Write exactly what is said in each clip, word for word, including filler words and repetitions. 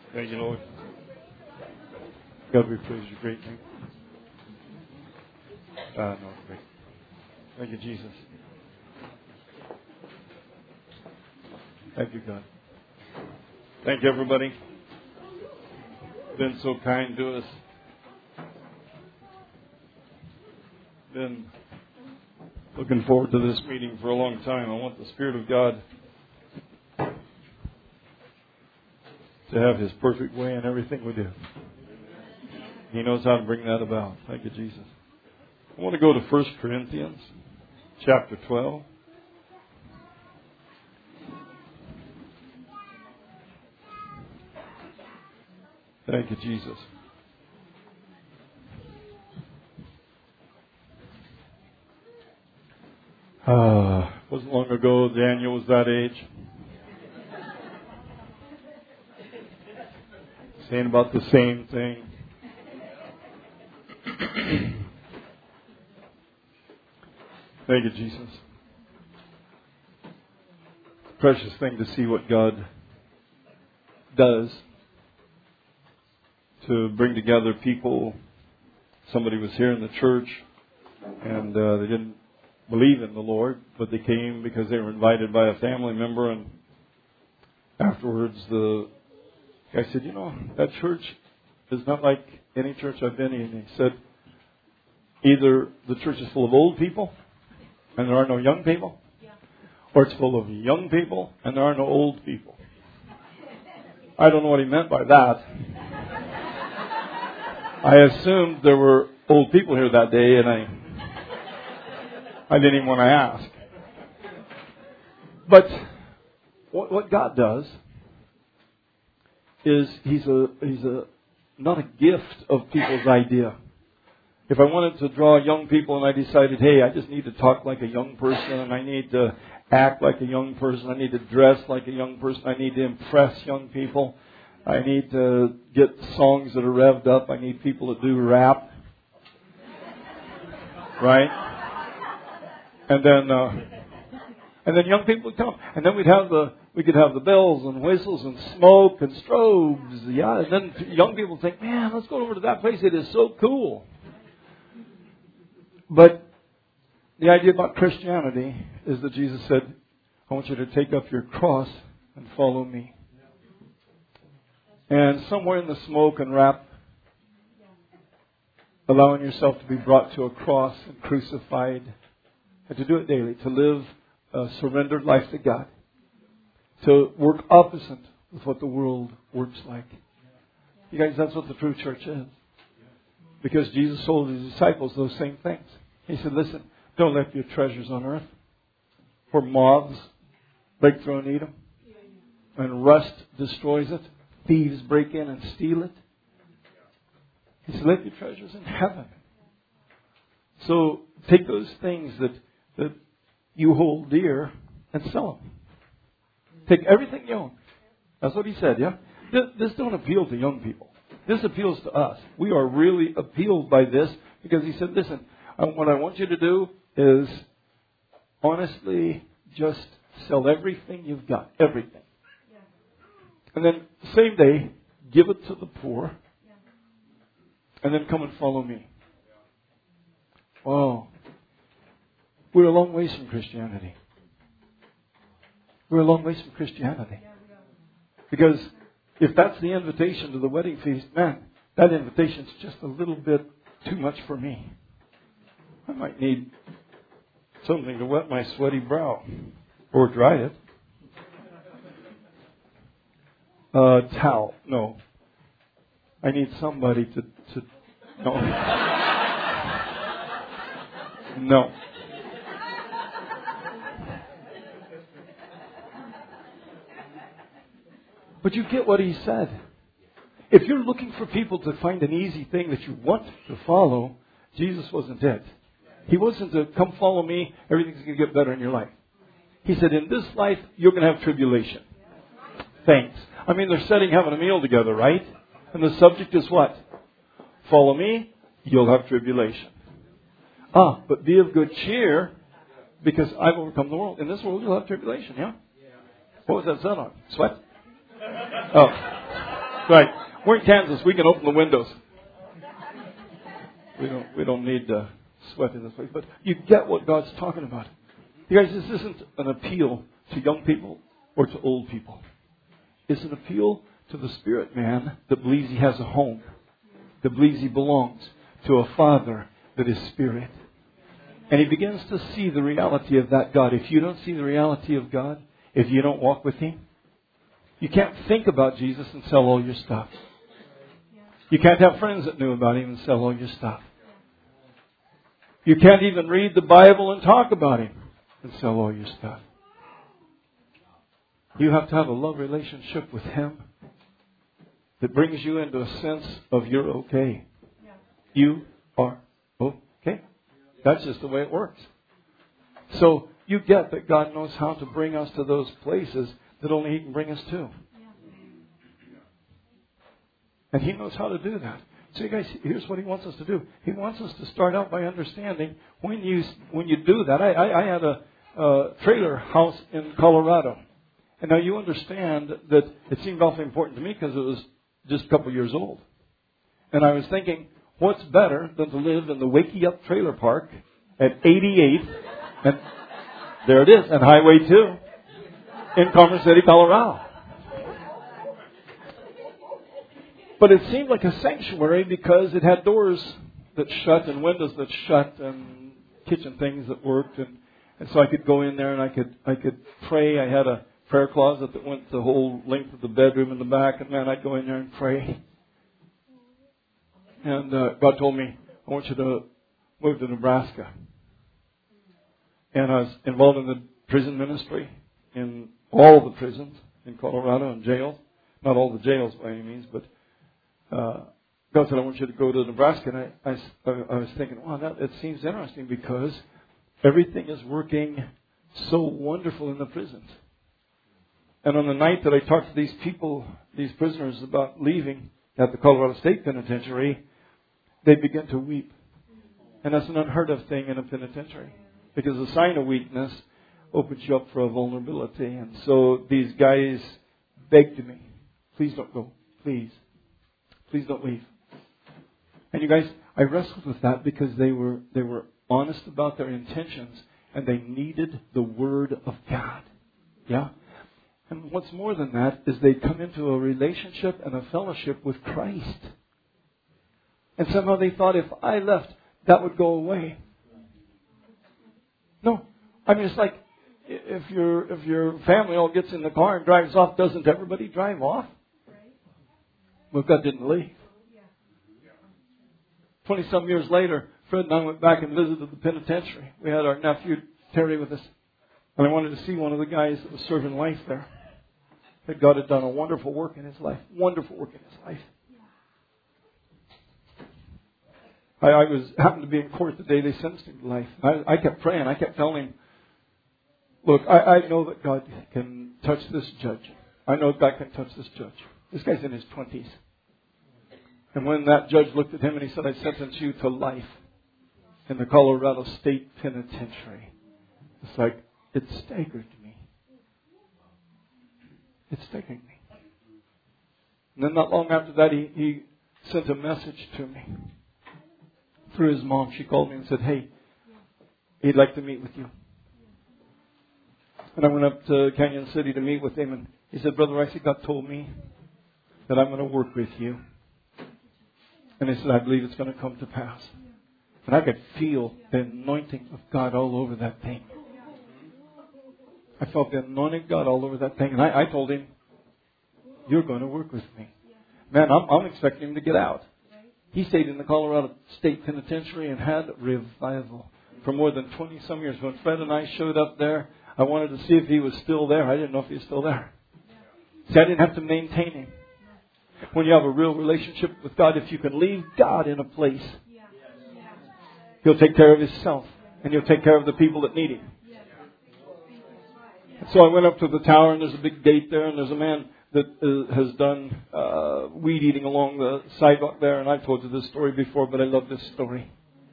Thank you, Lord. God, we praise your great name. Uh, no, great. Thank you, Jesus. Thank you, God. Thank you, everybody. Been so kind to us. Been looking forward to this meeting for a long time. I want the Spirit of God to have His perfect way in everything we do. He knows how to bring that about. Thank you, Jesus. I want to go to First Corinthians chapter twelve. Thank you, Jesus. Uh, wasn't long ago Daniel was that age. Saying about the same thing. Thank you, Jesus. Precious thing to see what God does to bring together people. Somebody was here in the church and uh, they didn't believe in the Lord, but they came because they were invited by a family member, and afterwards the guy said, you know, that church is not like any church I've been in. He said, either the church is full of old people and there are no young people, or it's full of young people and there are no old people. I don't know what he meant by that. I assumed there were old people here that day, and I I didn't even want to ask. But what, what God does is He's a He's a not a gift of people's idea. If I wanted to draw young people and I decided, hey, I just need to talk like a young person, and I need to act like a young person, I need to dress like a young person, I need to impress young people, I need to get songs that are revved up, I need people to do rap. Right? And then uh, and then young people would come. And then we'd have the we could have the bells and whistles and smoke and strobes. Yeah, and then young people think, man, let's go over to that place. It is so cool. But the idea about Christianity is that Jesus said, I want you to take up your cross and follow me. And somewhere in the smoke and rap, allowing yourself to be brought to a cross and crucified, and to do it daily, to live a surrendered life to God, to work opposite with what the world works like. You guys, that's what the true church is. Because Jesus told His disciples those same things. He said, listen, don't let your treasures on earth, where moths break through and eat them, and rust destroys it, thieves break in and steal it. He said, let your treasures in heaven. So take those things that, that you hold dear and sell them. Take everything you own. That's what He said, yeah? This, this don't appeal to young people. This appeals to us. We are really appealed by this because He said, listen, what I want you to do is honestly just sell everything you've got. Everything. And then same day, give it to the poor. And then come and follow me. Wow. We're a long ways from Christianity. We're a long ways from Christianity. Because if that's the invitation to the wedding feast, man, that invitation's just a little bit too much for me. I might need something to wet my sweaty brow. Or dry it. Uh, towel. No. I need somebody to, to no. No. But you get what He said. If you're looking for people to find an easy thing that you want to follow, Jesus wasn't it. He wasn't to come follow me, everything's going to get better in your life. He said, in this life, you're going to have tribulation. Thanks. I mean, they're sitting having a meal together, right? And the subject is what? Follow me, you'll have tribulation. Ah, but be of good cheer, because I've overcome the world. In this world, you'll have tribulation, yeah? What was that said on? Sweat? Oh. Right. We're in Kansas. We can open the windows. We don't, we don't need to sweat in this place. But you get what God's talking about. You guys, this isn't an appeal to young people or to old people. It's an appeal to the spirit man that believes he has a home, that believes he belongs to a Father that is spirit. And he begins to see the reality of that God. If you don't see the reality of God, if you don't walk with Him, you can't think about Jesus and sell all your stuff. You can't have friends that knew about Him and sell all your stuff. You can't even read the Bible and talk about Him and sell all your stuff. You have to have a love relationship with Him that brings you into a sense of you're okay. You are okay. That's just the way it works. So you get that God knows how to bring us to those places that only He can bring us to. And He knows how to do that. So you guys, here's what He wants us to do. He wants us to start out by understanding when you when you do that. I, I, I had a, a trailer house in Colorado. And now you understand that it seemed awfully important to me because it was just a couple years old. And I was thinking, what's better than to live in the Wakey Up Trailer Park at eighty-eight, and there it is, and Highway two in Commerce City, Colorado. But it seemed like a sanctuary because it had doors that shut and windows that shut and kitchen things that worked. And, and so I could go in there and I could I could pray. I had a prayer closet that went the whole length of the bedroom in the back. And man, I'd go in there and pray. And uh, God told me, I want you to move to Nebraska. And I was involved in the prison ministry in all the prisons in Colorado and jails. Not all the jails by any means, but uh, God said, I want you to go to Nebraska. And I, I, I was thinking, wow, that, it seems interesting because everything is working so wonderful in the prisons. And on the night that I talked to these people, these prisoners about leaving at the Colorado State Penitentiary, they began to weep. And that's an unheard of thing in a penitentiary. Because a sign of weakness opens you up for a vulnerability. And so these guys begged me, please don't go. Please. Please don't leave. And you guys, I wrestled with that because they were they were honest about their intentions and they needed the Word of God. Yeah? And what's more than that is they come into a relationship and a fellowship with Christ. And somehow they thought if I left, that would go away. No. I mean, it's like if your if your family all gets in the car and drives off, doesn't everybody drive off? Well, God didn't leave. Twenty-some years later, Fred and I went back and visited the penitentiary. We had our nephew, Terry, with us. And I wanted to see one of the guys that was serving life there. That God had done a wonderful work in his life. Wonderful work in his life. I, I was happened to be in court the day they sentenced him to life. I, I kept praying. I kept telling him, look, I, I know that God can touch this judge. I know God can touch this judge. This guy's in his twenties. And when that judge looked at him and he said, I sentence you to life in the Colorado State Penitentiary. It's like, it staggered me. It staggered me. And then not long after that, he, he sent a message to me. Through his mom, she called me and said, hey, he'd like to meet with you. And I went up to Canyon City to meet with him. And he said, Brother Rice, God told me that I'm going to work with you. And he said, I believe it's going to come to pass. And I could feel the anointing of God all over that thing. I felt the anointing of God all over that thing. And I, I told him, you're going to work with me. Man, I'm, I'm expecting him to get out. He stayed in the Colorado State Penitentiary and had revival for more than twenty some years. When Fred and I showed up there, I wanted to see if he was still there. I didn't know if he was still there. See, I didn't have to maintain him. When you have a real relationship with God, if you can leave God in a place, He'll take care of Himself. And He'll take care of the people that need Him. So I went up to the tower and there's a big gate there and there's a man that uh, has done uh, weed eating along the sidewalk there. And I've told you this story before, but I love this story.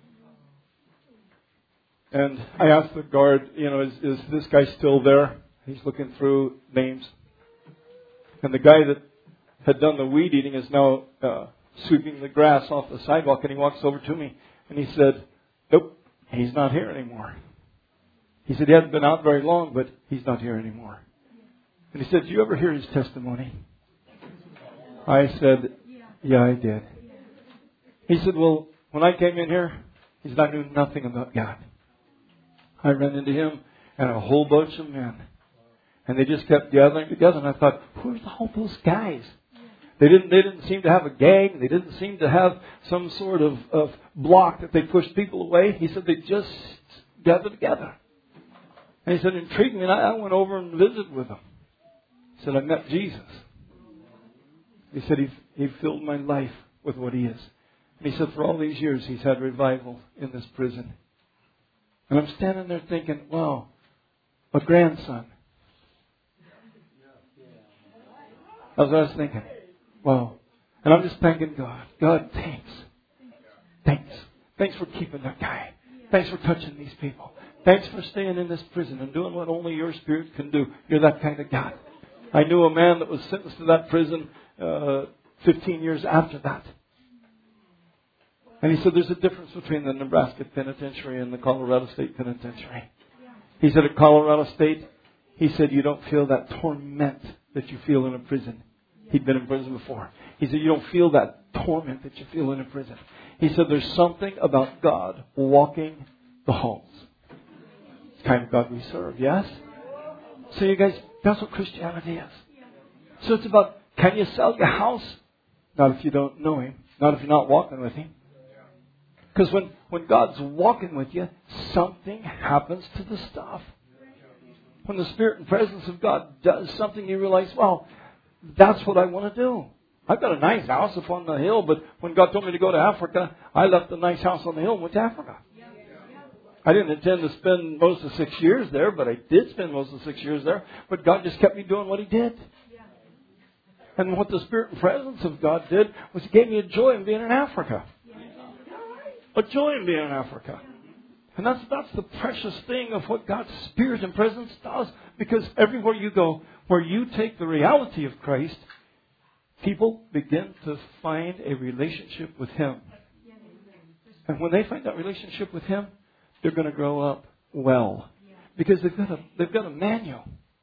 And I asked the guard, you know, is, is this guy still there? He's looking through names. And the guy that had done the weed eating is now uh, sweeping the grass off the sidewalk, and he walks over to me and he said, "Nope, he's not here anymore." He said he hadn't been out very long, but he's not here anymore. And he said, "Did you ever hear his testimony?" I said, "Yeah, I did." He said, "Well, when I came in here," he said, "I knew nothing about God. I ran into him and a whole bunch of men. And they just kept gathering together. And I thought, who's all those guys? They didn't, they didn't seem to have a gang. They didn't seem to have some sort of, of block that they pushed people away." He said they just gathered together. And he said, it intrigued me. And I, I went over and visited with them. He said, I met Jesus. He said, he, he filled my life with what he is. And he said, for all these years, he's had revival in this prison. And I'm standing there thinking, wow, a grandson. That's what I was thinking. Wow. And I'm just thanking God. God, thanks. Thanks. Thanks for keeping that guy. Thanks for touching these people. Thanks for staying in this prison and doing what only your Spirit can do. You're that kind of God. I knew a man that was sentenced to that prison uh, fifteen years after that. And he said there's a difference between the Nebraska Penitentiary and the Colorado State Penitentiary. He said at Colorado State, he said you don't feel that torment that you feel in a prison. He'd been in prison before. He said you don't feel that torment that you feel in a prison. He said there's something about God walking the halls. It's the kind of God we serve, yes? So you guys, that's what Christianity is. So it's about, can you sell your house? Not if you don't know Him. Not if you're not walking with Him. Because when, when God's walking with you, something happens to the stuff. When the Spirit and presence of God does something, you realize, well, that's what I want to do. I've got a nice house up on the hill, but when God told me to go to Africa, I left the nice house on the hill and went to Africa. I didn't intend to spend most of six years there, but I did spend most of six years there. But God just kept me doing what He did. And what the Spirit and presence of God did was He gave me a joy in being in Africa. A joy in being in Africa. And that's that's the precious thing of what God's Spirit and presence does. Because everywhere you go, where you take the reality of Christ, people begin to find a relationship with Him. And when they find that relationship with Him, they're going to grow up well. Because they've got a, they've got a manual.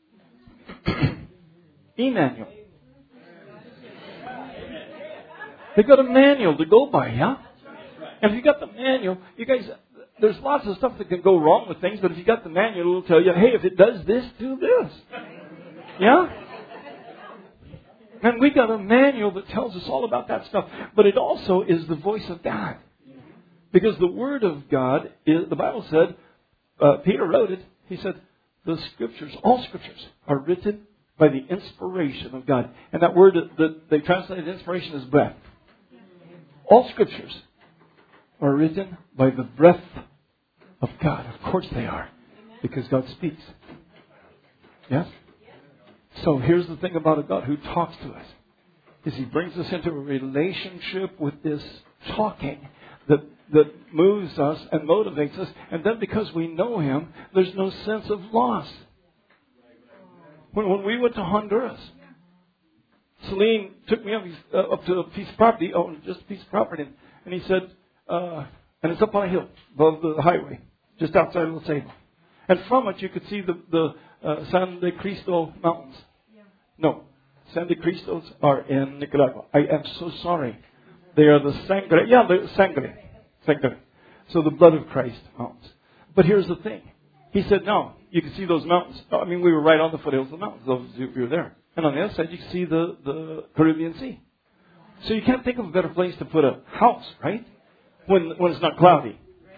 E-manual. They've got a manual to go by, yeah? And if you got the manual, you guys, there's lots of stuff that can go wrong with things, but if you got the manual, it'll tell you, hey, if it does this, do this. Yeah? And we got a manual that tells us all about that stuff. But it also is the voice of God. Because the Word of God, is, the Bible said, uh, Peter wrote it, he said, the Scriptures, all Scriptures are written by the inspiration of God. And that word that they translated inspiration is breath. All Scriptures are written by the breath of God. Of course they are. Because God speaks. Yes? So here's the thing about a God who talks to us. Is He brings us into a relationship with this talking that, that moves us and motivates us. And then because we know Him, there's no sense of loss. When, when we went to Honduras, Celine took me up, uh, up to a piece of property, oh, just a piece of property, and he said, uh, and it's up on a hill above the highway, just outside of La Ceiba. And from it you could see the, the uh, San de Cristo Mountains. No, San de Cristos are in Nicaragua. I am so sorry. They are the Sangre, yeah, the Sangre. Sangre. So the blood of Christ mountains. But here's the thing. He said, no, you can see those mountains. I mean, we were right on the foothills of the mountains, those of you were there. And on the other side, you can see the, the Caribbean Sea. So you can't think of a better place to put a house, right? When, when it's not cloudy.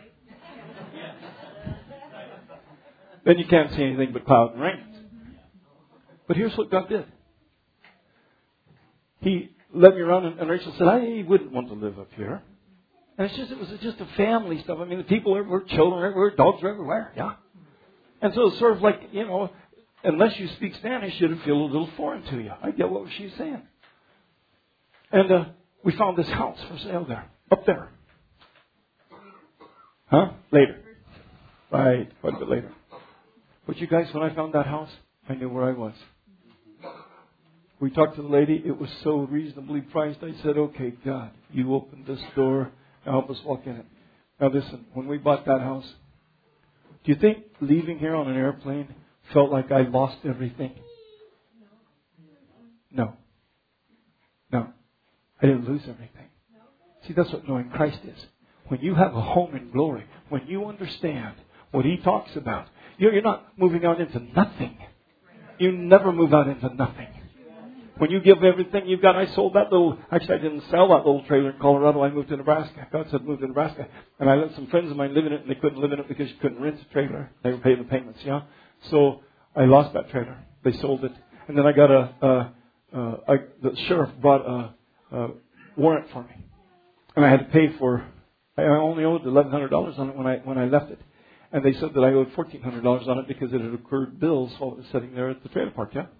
Then you can't see anything but cloud and rain. But here's what God did. He led me around, and, and Rachel said, I wouldn't want to live up here. And it's just, it was just a family stuff. I mean, the people everywhere, children everywhere, dogs are everywhere, yeah. And so it's sort of like, you know, unless you speak Spanish, it'd feel a little foreign to you. I get what she's saying. And uh, we found this house for sale there, up there. Huh? Later. Right, quite a bit later. But you guys, when I found that house, I knew where I was. We talked to the lady. It was so reasonably priced. I said, okay, God, you opened this door. Now help us walk in it. Now listen, when we bought that house, do you think leaving here on an airplane felt like I lost everything? No. No. I didn't lose everything. See, that's what knowing Christ is. When you have a home in glory, when you understand what He talks about, you're not moving out into nothing. You never move out into nothing. When you give everything you've got, I sold that little, actually I didn't sell that little trailer in Colorado. I moved to Nebraska. God said move to Nebraska. And I let some friends of mine live in it, and they couldn't live in it because you couldn't rent a trailer. They were paying the payments, yeah? So I lost that trailer. They sold it. And then I got a, a, a, a the sheriff brought a, a warrant for me. And I had to pay for, I only owed eleven hundred dollars on it when I, when I left it. And they said that I owed fourteen hundred dollars on it because it had accrued bills while it was sitting there at the trailer park, yeah?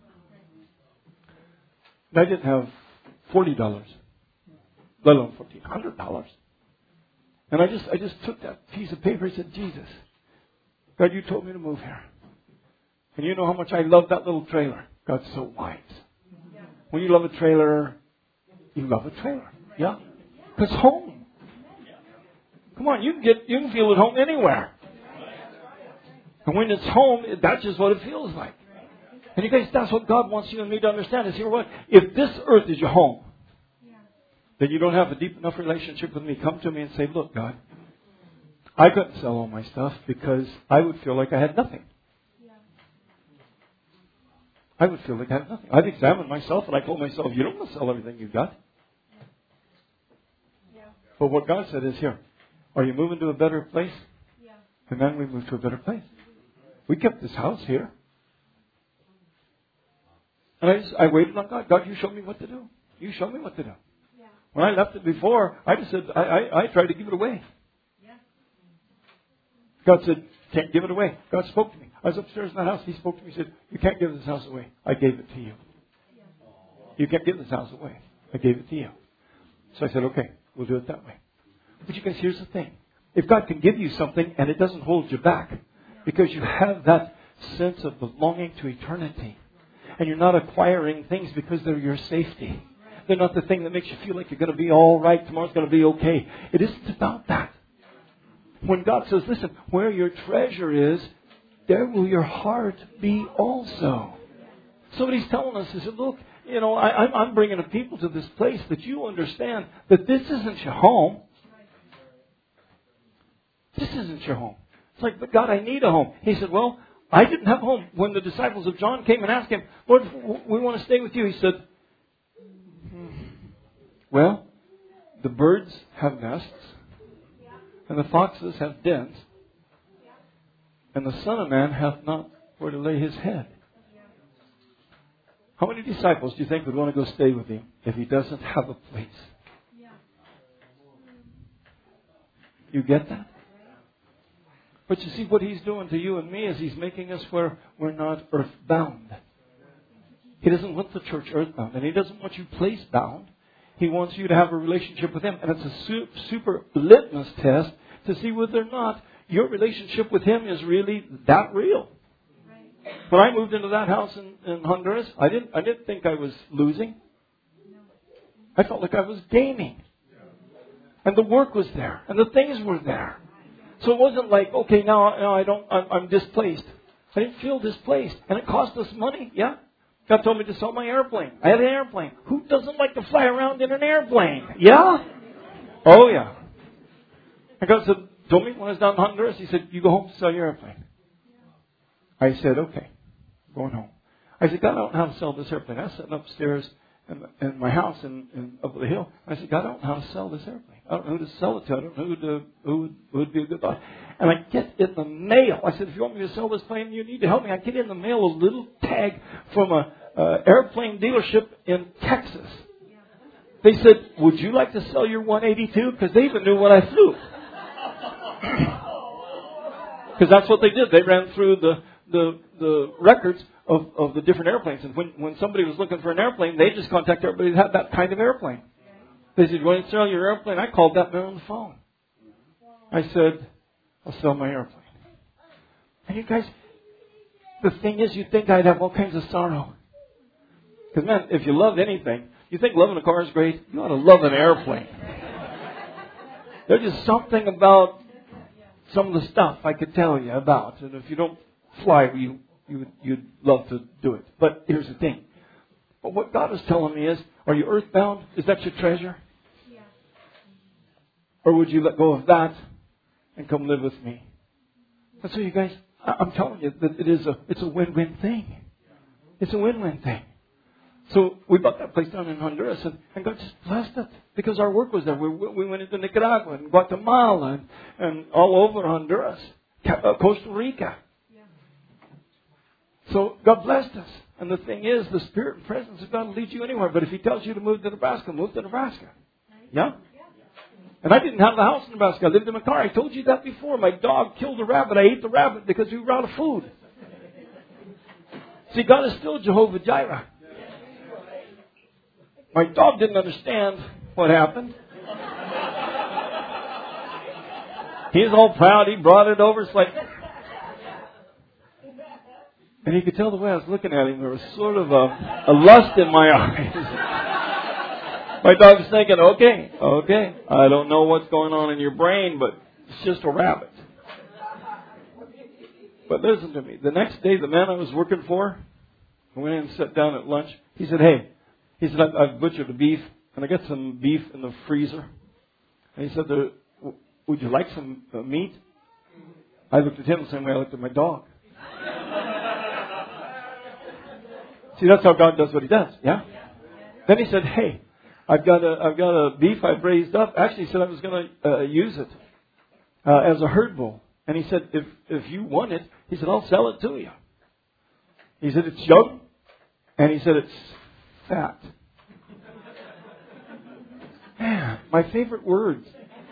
And I didn't have forty dollars, let alone fourteen hundred dollars. And I just I just took that piece of paper and said, Jesus, God, you told me to move here. And you know how much I love that little trailer. God's so wise. When you love a trailer, you love a trailer. Yeah? Because home. Come on, you can get you can feel at home anywhere. And when it's home, that's just what it feels like. And you guys, that's what God wants you and me to understand is, here what? If this earth is your home, then you don't have a deep enough relationship with me. Come to me and say, look, God, I couldn't sell all my stuff because I would feel like I had nothing. I would feel like I had nothing. I've examined myself and I told myself, you don't want to sell everything you've got. But what God said is, here, are you moving to a better place? And then we moved to a better place. We kept this house here. And I, just, I waited on God. God, you show me what to do. You show me what to do. Yeah. When I left it before, I just said, I, I, I tried to give it away. Yeah. God said, can't give it away. God spoke to me. I was upstairs in that house. He spoke to me. He said, you can't give this house away. I gave it to you. Yeah. You can't give this house away. I gave it to you. So I said, okay, we'll do it that way. But you guys, here's the thing. If God can give you something and it doesn't hold you back, because you have that sense of belonging to eternity, and you're not acquiring things because they're your safety. They're not the thing that makes you feel like you're going to be all right, tomorrow's going to be okay. It isn't about that. When God says, listen, where your treasure is, there will your heart be also. Somebody's telling us, he said, look, you know, I, I'm, I'm bringing the people to this place that you understand that this isn't your home. This isn't your home. It's like, but God, I need a home. He said, well, I didn't have a home. When the disciples of John came and asked him, Lord, we want to stay with you. He said, well, the birds have nests, and the foxes have dens, and the Son of Man hath not where to lay his head. How many disciples do you think would want to go stay with him if he doesn't have a place? You get that? But you see, what He's doing to you and me is He's making us where we're not earthbound. He doesn't want the church earthbound. And He doesn't want you place-bound. He wants you to have a relationship with Him. And it's a super litmus test to see whether or not your relationship with Him is really that real. When I moved into that house in, in Honduras, I didn't, I didn't think I was losing. I felt like I was gaining. And the work was there. And the things were there. So it wasn't like, okay, now, now I don't, I'm, I'm displaced. I didn't feel displaced. And it cost us money, yeah. God told me to sell my airplane. I had an airplane. Who doesn't like to fly around in an airplane? Yeah? Oh, yeah. And God said, told me when I was down in Honduras, He said, you go home to sell your airplane. I said, okay, I'm going home. I said, God, I don't know how to sell this airplane. I was sitting upstairs in, in my house in, in, up the hill. I said, God, I don't know how to sell this airplane. I don't know who to sell it to. I don't know who, to, who, would, who would be a good buyer. And I get in the mail. I said, if you want me to sell this plane, you need to help me. I get in the mail a little tag from a uh, airplane dealership in Texas. They said, would you like to sell your one eighty-two? Because they even knew what I flew. Because that's what they did. They ran through the, the, the records of, of the different airplanes. And when, when somebody was looking for an airplane, they just contacted everybody that had that kind of airplane. They said, you want to sell your airplane? I called that man on the phone. I said, I'll sell my airplane. And you guys, the thing is, you'd think I'd have all kinds of sorrow. Because, man, if you love anything, you think loving a car is great, you ought to love an airplane. There's just something about some of the stuff I could tell you about. And if you don't fly, you, you, you'd love to do it. But here's the thing. But what God is telling me is, are you earthbound? Is that your treasure? Yeah. Or would you let go of that and come live with me? And so you guys, I'm telling you that it is a, it's a win-win thing. It's a win-win thing. So we bought that place down in Honduras, and, and God just blessed it because our work was there. We, we went into Nicaragua and Guatemala and, and all over Honduras, uh, Costa Rica. Yeah. So God blessed us. And the thing is, the Spirit and presence of God will lead you anywhere. But if He tells you to move to Nebraska, move to Nebraska. Yeah? And I didn't have the house in Nebraska. I lived in a car. I told you that before. My dog killed a rabbit. I ate the rabbit because we were out of food. See, God is still Jehovah Jireh. My dog didn't understand what happened. He's all proud. He brought it over. It's like... And he could tell the way I was looking at him, there was sort of a, a lust in my eyes. My dog's thinking, okay, okay, I don't know what's going on in your brain, but it's just a rabbit. But listen to me. The next day, the man I was working for, I went in and sat down at lunch. He said, hey, he said, I've, I've butchered the beef, and I got some beef in the freezer. And he said, would you like some uh, meat? I looked at him the same way I looked at my dog. See, that's how God does what He does, yeah? Then he said, hey, I've got a, I've got a beef I've raised up. Actually, he said I was going to uh, use it uh, as a herd bull. And he said, if if you want it, he said, I'll sell it to you. He said, it's young. And he said, it's fat. Man, my favorite words.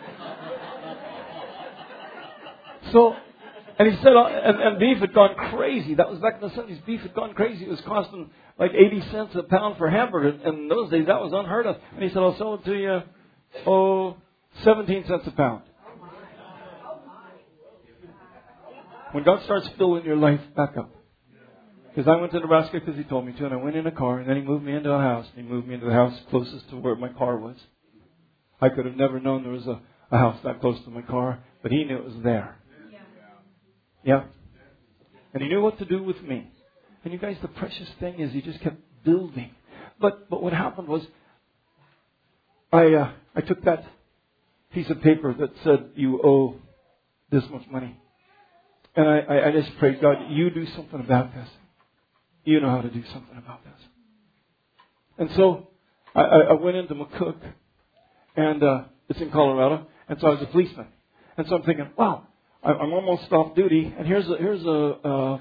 So... And he said, uh, and, and beef had gone crazy. That was back in the seventies. Beef had gone crazy. It was costing like eighty cents a pound for hamburger. And in those days, that was unheard of. And he said, I'll sell it to you, oh, seventeen cents a pound. When God starts filling your life back up. Because I went to Nebraska because He told me to. And I went in a car. And then He moved me into a house. And He moved me into the house closest to where my car was. I could have never known there was a, a house that close to my car. But He knew it was there. Yeah. And He knew what to do with me. And you guys, the precious thing is He just kept building. But but what happened was, I uh, I took that piece of paper that said, you owe this much money. And I, I, I just prayed, God, you do something about this. You know how to do something about this. And so I, I went into McCook, and uh, it's in Colorado, and so I was a policeman. And so I'm thinking, wow, I'm almost off duty, and here's a here's a uh,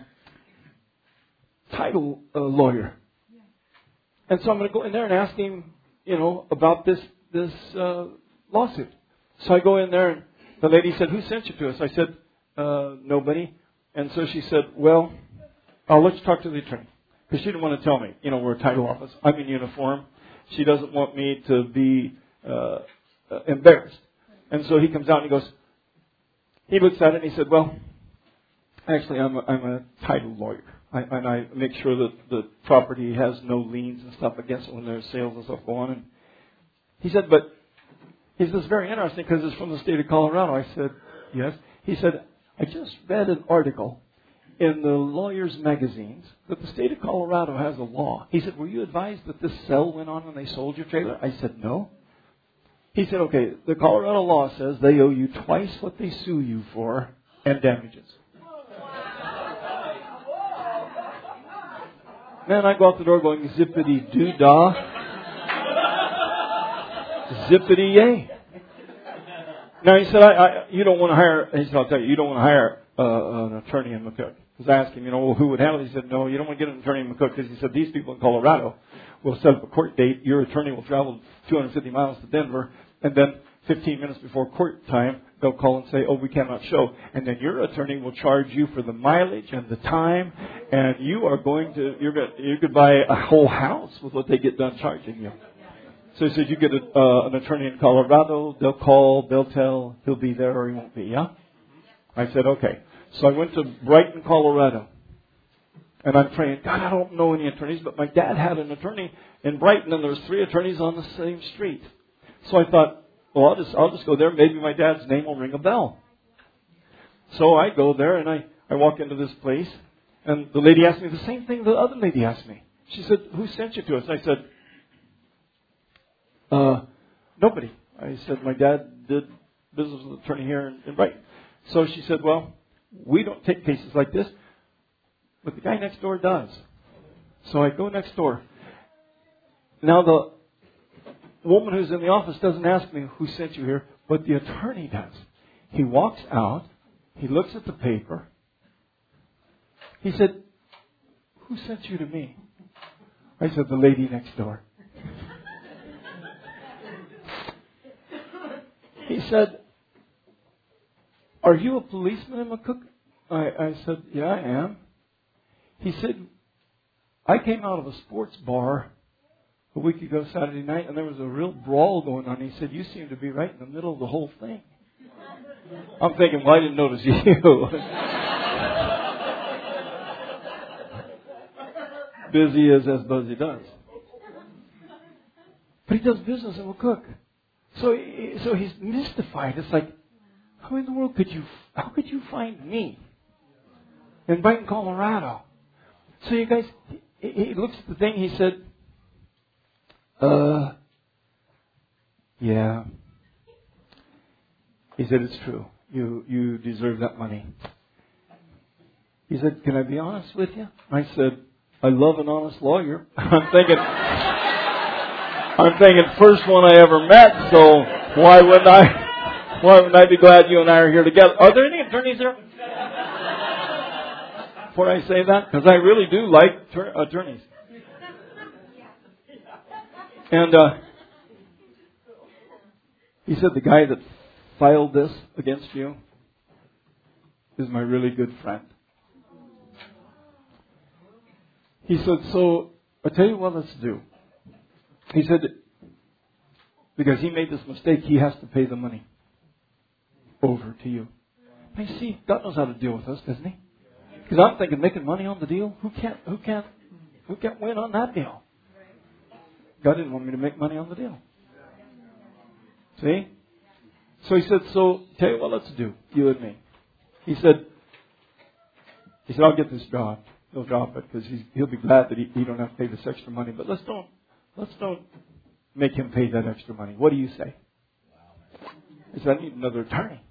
title uh, lawyer, and so I'm going to go in there and ask him, you know, about this this uh, lawsuit. So I go in there, and the lady said, "Who sent you to us?" I said, uh, "Nobody." And so she said, "Well, I'll let you talk to the attorney," because she didn't want to tell me, you know, we're a title office. I'm in uniform. She doesn't want me to be uh, uh, embarrassed. And so he comes out and he goes. He looks at it and he said, well, actually, I'm a, I'm a title lawyer. I, and I make sure that the property has no liens and stuff against it when there's sales and stuff go on. And he said, but he says, it's very interesting because it's from the state of Colorado. I said, yes. He said, I just read an article in the lawyers' magazines that the state of Colorado has a law. He said, were you advised that this sale went on when they sold your trailer? I said, no. He said, okay, the Colorado law says they owe you twice what they sue you for and damages. Man, I go out the door going, zippity-doo-dah. Zippity-yay. Now, he said, I, I, you don't want to hire, he said, I'll tell you, you don't want to hire uh, an attorney in McCook. Because I asked him, you know, well, who would handle it? He said, no, you don't want to get an attorney in McCook. Because he said, these people in Colorado will set up a court date. Your attorney will travel two hundred fifty miles to Denver. And then fifteen minutes before court time, they'll call and say, oh, we cannot show. And then your attorney will charge you for the mileage and the time. And you are going to, you're going to, you could buy a whole house with what they get done charging you. So he said, you get a, uh, an attorney in Colorado, they'll call, they'll tell, he'll be there or he won't be, yeah? I said, okay. So I went to Brighton, Colorado. And I'm praying, God, I don't know any attorneys, but my dad had an attorney in Brighton, and there was three attorneys on the same street. So I thought, well, I'll just, I'll just go there. Maybe my dad's name will ring a bell. So I go there, and I, I walk into this place, and the lady asked me the same thing the other lady asked me. She said, who sent you to us? And I said, uh, nobody. I said, my dad did business with an attorney here in, in Brighton. So she said, well, we don't take cases like this, but the guy next door does. So I go next door. Now the woman who's in the office doesn't ask me who sent you here, but the attorney does. He walks out. He looks at the paper. He said, who sent you to me? I said, the lady next door. He said, are you a policeman in McCook? I, I said, yeah, I am. He said, I came out of a sports bar a week ago Saturday night, and there was a real brawl going on. He said, you seem to be right in the middle of the whole thing. I'm thinking, well, I didn't notice you. Busy as as Buzzy does. But he does business in McCook. So, so he's mystified. It's like, how in the world could you, how could you find me in Brighton, Colorado? So you guys, he, he looks at the thing, he said, uh, yeah. He said, it's true. You, you deserve that money. He said, can I be honest with you? I said, I love an honest lawyer. I'm thinking, I'm thinking first one I ever met, so why wouldn't I, why wouldn't I be glad you and I are here together? Are there any attorneys here? Before I say that, because I really do like ter- attorneys. And uh, he said, the guy that filed this against you is my really good friend. He said, so I'll tell you what let's do. He said, because he made this mistake, he has to pay the money over to you. I see, God knows how to deal with us, doesn't he? Because I'm thinking, making money on the deal? Who can't, who can't, who can't win on that deal? God didn't want me to make money on the deal. See? So he said, so tell you what let's do, you and me. He said, he said, I'll get this job. He'll drop it because he'll be glad that he, he don't have to pay this extra money. But let's don't, let's don't make him pay that extra money. What do you say? He said, I need another attorney.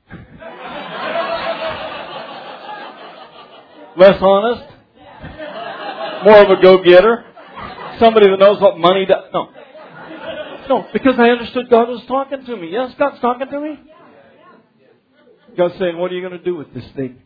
Less honest, more of a go-getter, somebody that knows what money does. No. No, because I understood God was talking to me. Yes, God's talking to me. God's saying, what are you going to do with this thing?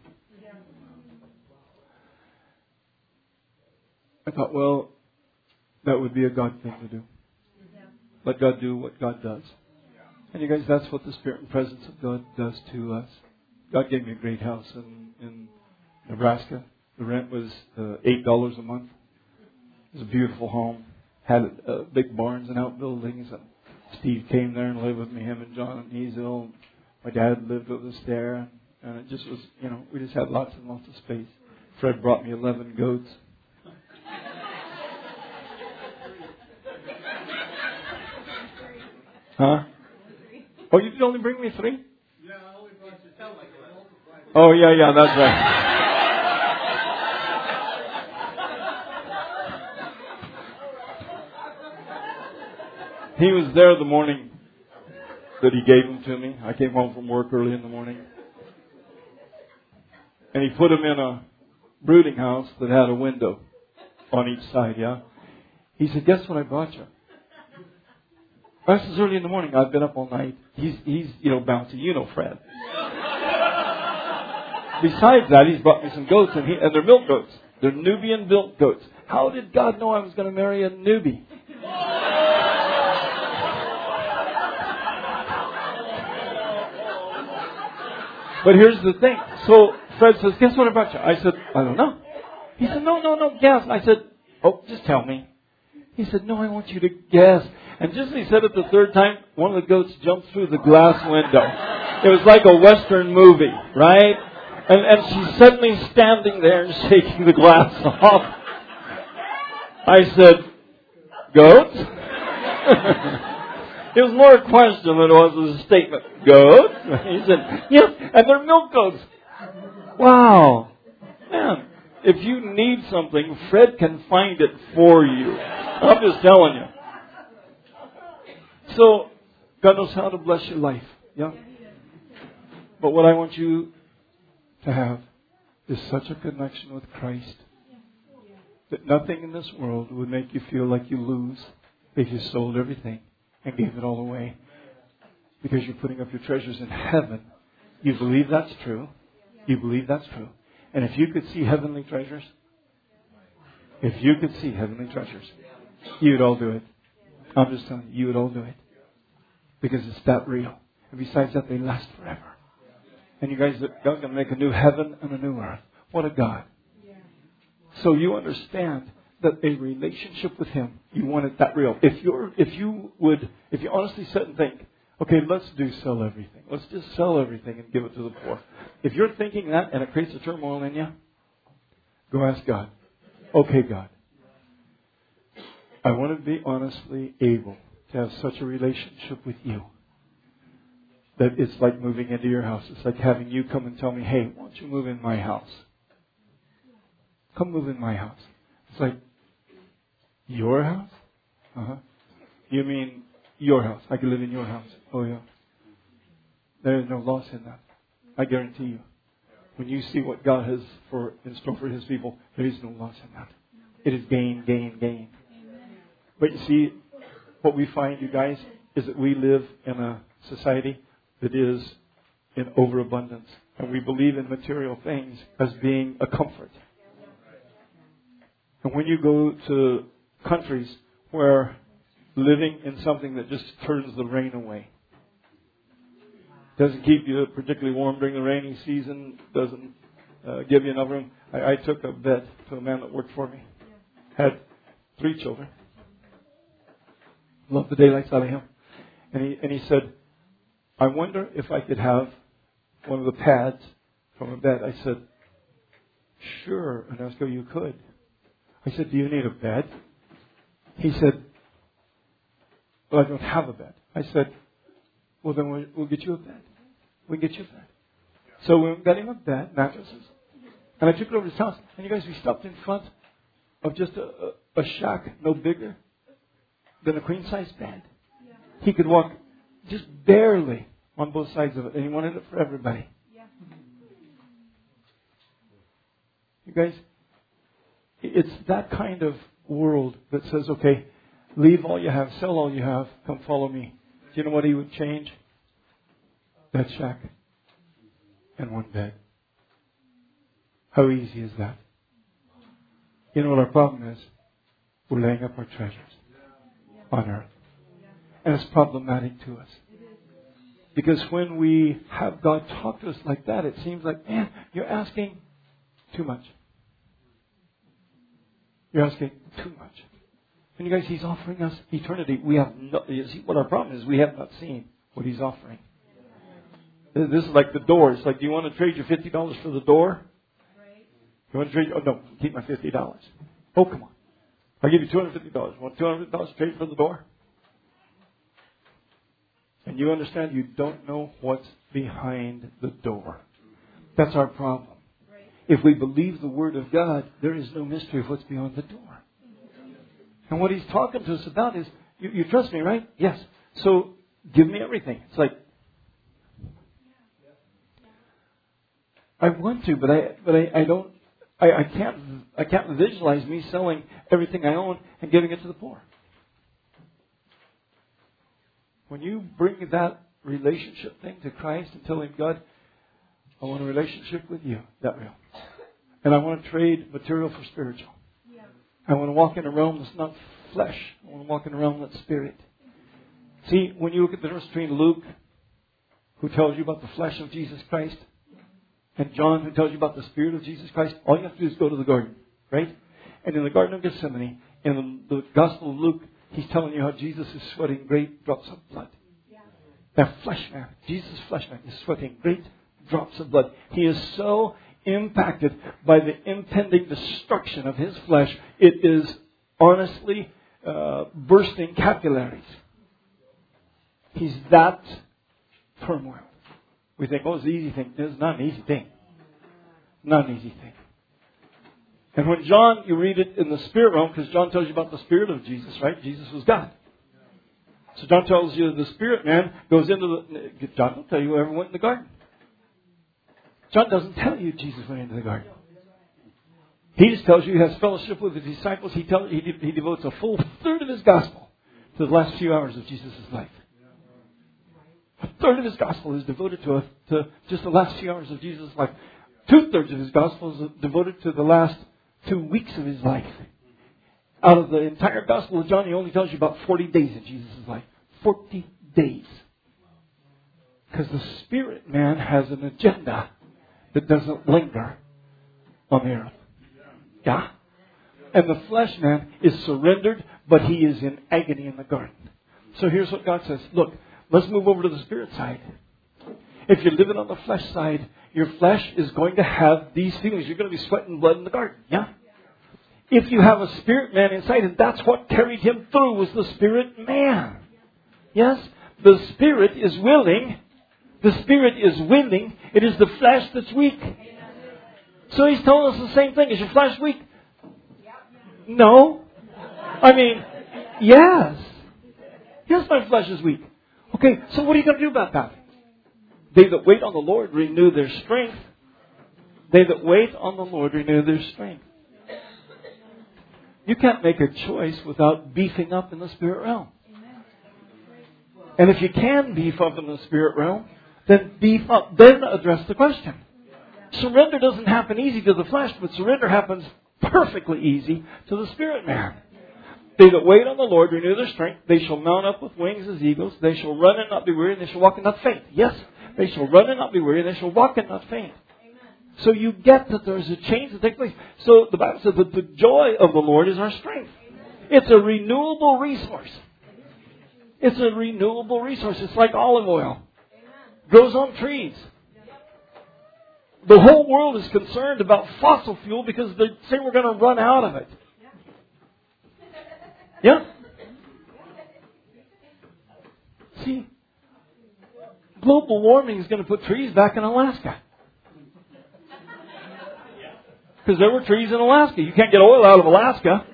I thought, well, that would be a God thing to do. Let God do what God does. And you guys, that's what the Spirit and presence of God does to us. God gave me a great house in, in Nebraska. The rent was uh, eight dollars a month. It was a beautiful home. Had uh, big barns and outbuildings. And Steve came there and lived with me, him and John and Hazel. My dad lived with us there. And it just was, you know, we just had lots and lots of space. Fred brought me eleven goats. Huh? Oh, you did only bring me three? Yeah, I only brought you ten like that. Oh, yeah, yeah, that's right. He was there the morning that he gave them to me. I came home from work early in the morning. And he put them in a brooding house that had a window on each side, yeah? He said, guess what I brought you? This is early in the morning. I've been up all night. He's, he's, you know, bouncy. You know Fred. Besides that, he's brought me some goats, and, he, and they're milk goats. They're Nubian milk goats. How did God know I was going to marry a newbie? But here's the thing. So Fred says, guess what I brought you? I said, I don't know. He said, no, no, no, guess. I said, oh, just tell me. He said, no, I want you to guess. And just as he said it the third time, one of the goats jumped through the glass window. It was like a Western movie, right? And, and she's suddenly standing there and shaking the glass off. I said, goats? It was more a question than it was a statement. Goats? He said, yes, and they're milk goats. Wow. Man, if you need something, Fred can find it for you. I'm just telling you. So, God knows how to bless your life. Yeah? But what I want you to have is such a connection with Christ that nothing in this world would make you feel like you lose if you sold everything and gave it all away. Because you're putting up your treasures in heaven. You believe that's true. You believe that's true. And if you could see heavenly treasures, if you could see heavenly treasures, you would all do it. I'm just telling you, you would all do it. Because it's that real. And besides that, they last forever. And you guys, God's going to make a new heaven and a new earth. What a God. So you understand that a relationship with Him, you want it that real. If you're, if you would, if you honestly sit and think, okay, let's do sell everything. Let's just sell everything and give it to the poor. If you're thinking that and it creates a turmoil in you, go ask God. Okay, God. I want to be honestly able to have such a relationship with you that it's like moving into your house. It's like having you come and tell me, hey, why don't you move in my house? Come move in my house. It's like, your house? Uh-huh. You mean your house? I can live in your house. Oh, yeah. There is no loss in that. I guarantee you. When you see what God has for in store for His people, there is no loss in that. It is gain, gain, gain. But you see, what we find, you guys, is that we live in a society that is in overabundance. And we believe in material things as being a comfort. And when you go to countries where living in something that just turns the rain away, doesn't keep you particularly warm during the rainy season, doesn't uh, give you enough room. I, I took a bed to a man that worked for me. Had three children. Loved the daylights out of him. And he, and he said, I wonder if I could have one of the pads from a bed. I said, sure, Ernesto, you could. I said, do you need a bed? He said, well, I don't have a bed. I said, well, then we'll, we'll get you a bed. We can get you a bed. So we got him a bed, mattresses. And I took it over to his house. And you guys, we stopped in front of just a, a, a shack no bigger than a queen-size bed. He could walk just barely on both sides of it. And he wanted it for everybody. You guys, it's that kind of world that says, okay, leave all you have, sell all you have, come follow me. Do you know what he would change? That shack and one bed. How easy is that? You know what our problem is? We're laying up our treasures on earth. And it's problematic to us. Because when we have God talk to us like that, it seems like, man, you're asking too much. You're asking too much. And you guys, He's offering us eternity. We have no, you see what our problem is? We have not seen what He's offering. This is like the door. It's like, do you want to trade your fifty dollars for the door? You want to trade? Oh, no, keep my fifty dollars. Oh, come on. I'll give you two hundred fifty dollars. Want two hundred fifty dollars to trade for the door? And you understand you don't know what's behind the door. That's our problem. If we believe the Word of God, there is no mystery of what's beyond the door. And what He's talking to us about is, you, you trust me, right? Yes. So give me everything. It's like, I want to, but I, but I, I don't, I, I can't, I can't visualize me selling everything I own and giving it to the poor. When you bring that relationship thing to Christ and tell Him, God, I want a relationship with you, that real. And I want to trade material for spiritual. Yeah. I want to walk in a realm that's not flesh. I want to walk in a realm that's spirit. See, when you look at the difference between Luke, who tells you about the flesh of Jesus Christ, and John, who tells you about the spirit of Jesus Christ, all you have to do is go to the garden, right? And in the Garden of Gethsemane, in the Gospel of Luke, He's telling you how Jesus is sweating great drops of blood. Yeah. That flesh man, Jesus' flesh man, is sweating great drops of blood. He is so impacted by the impending destruction of his flesh. It is honestly uh, bursting capillaries. He's that turmoil. We think, oh, it's an easy thing. It's not an easy thing. Not an easy thing. And when John, you read it in the spirit realm, because John tells you about the spirit of Jesus, right? Jesus was God. So John tells you the spirit man goes into the... John will tell you who ever went in the garden. John doesn't tell you Jesus went into the garden. He just tells you he has fellowship with his disciples. He tells he, he devotes a full third of his gospel to the last few hours of Jesus' life. A third of his gospel is devoted to, a, to just the last few hours of Jesus' life. Two-thirds of his gospel is devoted to the last two weeks of his life. Out of the entire Gospel of John, he only tells you about forty days of Jesus' life. forty days. Because the spirit man has an agenda that doesn't linger on the earth. Yeah? And the flesh man is surrendered, but he is in agony in the garden. So here's what God says. Look, let's move over to the spirit side. If you're living on the flesh side, your flesh is going to have these feelings. You're going to be sweating blood in the garden. Yeah? If you have a spirit man inside, and that's what carried him through, was the spirit man. Yes? The spirit is willing. The spirit is willing. It is the flesh that's weak. So he's telling us the same thing. Is your flesh weak? No. I mean, yes. Yes, my flesh is weak. Okay, so what are you going to do about that? They that wait on the Lord renew their strength. They that wait on the Lord renew their strength. You can't make a choice without beefing up in the spirit realm. And if you can beef up in the spirit realm, then beef up, then address the question. Surrender doesn't happen easy to the flesh, but surrender happens perfectly easy to the spirit man. They that wait on the Lord renew their strength. They shall mount up with wings as eagles. They shall run and not be weary, and they shall walk and not faint. Yes, they shall run and not be weary, and they shall walk and not faint. So you get that there's a change that takes place. So the Bible says that the joy of the Lord is our strength. It's a renewable resource. It's a renewable resource. It's like olive oil. Grows on trees. The whole world is concerned about fossil fuel because they say we're going to run out of it. Yeah? See, global warming is going to put trees back in Alaska. Because there were trees in Alaska. You can't get oil out of Alaska.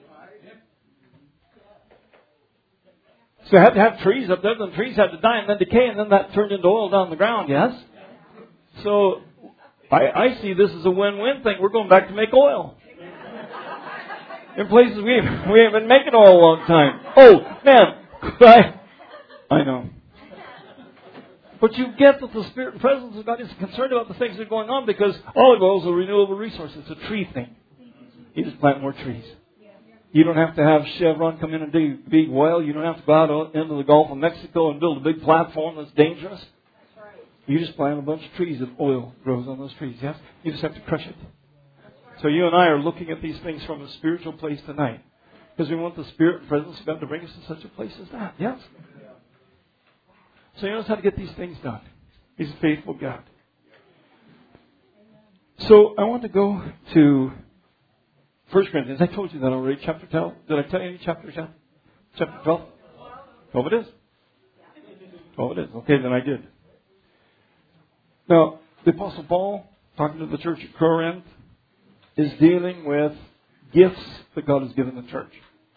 So you had to have trees up there. Then trees had to die and then decay. And then that turned into oil down the ground, yes? So I, I see this as a win-win thing. We're going back to make oil. In places we ain't, we ain't been making oil a long time. Oh, man. I, I know. But you get that the Spirit and presence of God is concerned about the things that are going on because olive oil is a renewable resource. It's a tree thing. You just plant more trees. You don't have to have Chevron come in and dig big oil. You don't have to go out into the Gulf of Mexico and build a big platform that's dangerous. You just plant a bunch of trees and oil grows on those trees. Yes? You just have to crush it. So you and I are looking at these things from a spiritual place tonight. Because we want the Spirit and presence of God to bring us to such a place as that. Yes? So he knows how to get these things done. He's a faithful God. So I want to go to First Corinthians. I told you that already. Chapter twelve. Did I tell you any chapter? Chapter twelve? twelve it is. twelve it is. Okay, then I did. Now, the Apostle Paul, talking to the church at Corinth, is dealing with gifts that God has given the church.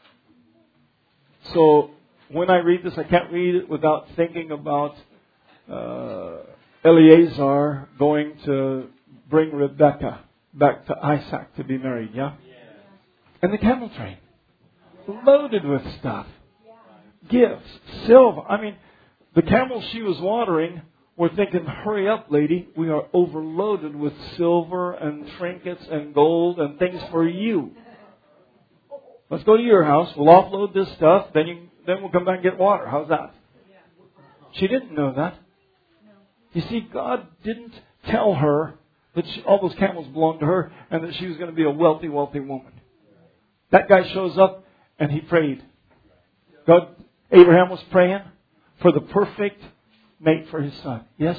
So when I read this, I can't read it without thinking about uh, Eleazar going to bring Rebekah back to Isaac to be married, yeah? And the camel train, loaded with stuff. Gifts, silver. I mean, the camels she was watering were thinking, hurry up, lady. We are overloaded with silver and trinkets and gold and things for you. Let's go to your house. We'll offload this stuff. Then you, then we'll come back and get water. How's that? She didn't know that. You see, God didn't tell her that she, all those camels belonged to her and that she was going to be a wealthy, wealthy woman. That guy shows up and he prayed. God, Abraham was praying for the perfect mate for his son. Yes?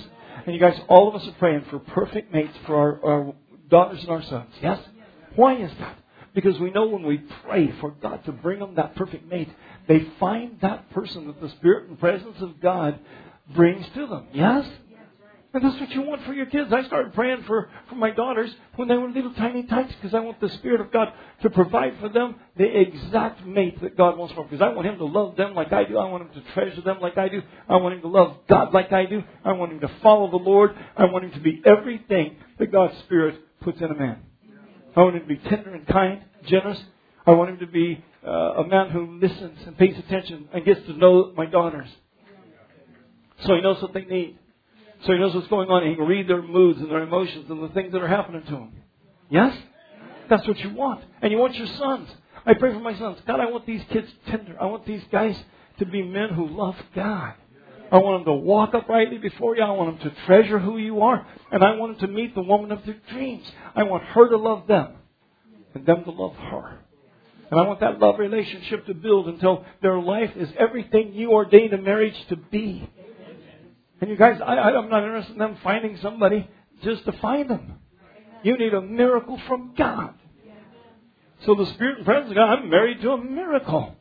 And you guys, all of us are praying for perfect mates for our, our daughters and our sons. Yes? Why is that? Because we know when we pray for God to bring them that perfect mate, they find that person that the Spirit and presence of God brings to them. Yes? And that's what you want for your kids. I started praying for, for my daughters when they were little tiny tykes because I want the Spirit of God to provide for them the exact mate that God wants for them. Because I want Him to love them like I do. I want Him to treasure them like I do. I want Him to love God like I do. I want Him to follow the Lord. I want Him to be everything that God's Spirit puts in a man. I want Him to be tender and kind, generous. I want Him to be uh, a man who listens and pays attention and gets to know my daughters. So He knows what they need. So He knows what's going on. And He can read their moods and their emotions and the things that are happening to them. Yes? That's what you want. And you want your sons. I pray for my sons. God, I want these kids tender. I want these guys to be men who love God. I want them to walk uprightly before you. I want them to treasure who you are. And I want them to meet the woman of their dreams. I want her to love them. And them to love her. And I want that love relationship to build until their life is everything you ordained a marriage to be. And you guys, I, I'm not interested in them finding somebody just to find them. You need a miracle from God. So the Spirit and presence of God, I'm married to a miracle.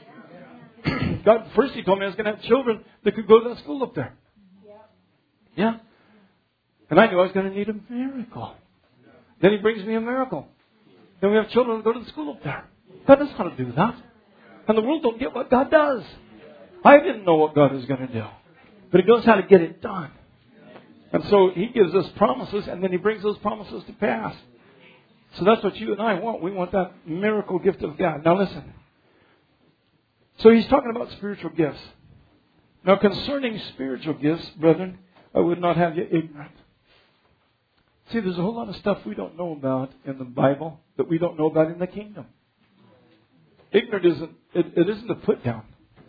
God, first He told me I was going to have children that could go to that school up there. Yeah. And I knew I was going to need a miracle. Then He brings me a miracle. Then we have children that go to the school up there. God doesn't know how to do that. And the world don't get what God does. I didn't know what God was going to do. But He knows how to get it done. And so He gives us promises, and then He brings those promises to pass. So that's what you and I want. We want that miracle gift of God. Now listen. So He's talking about spiritual gifts. Now concerning spiritual gifts, brethren, I would not have you ignorant. See, there's a whole lot of stuff we don't know about in the Bible that we don't know about in the kingdom. Ignorant isn't, it, it isn't a put down.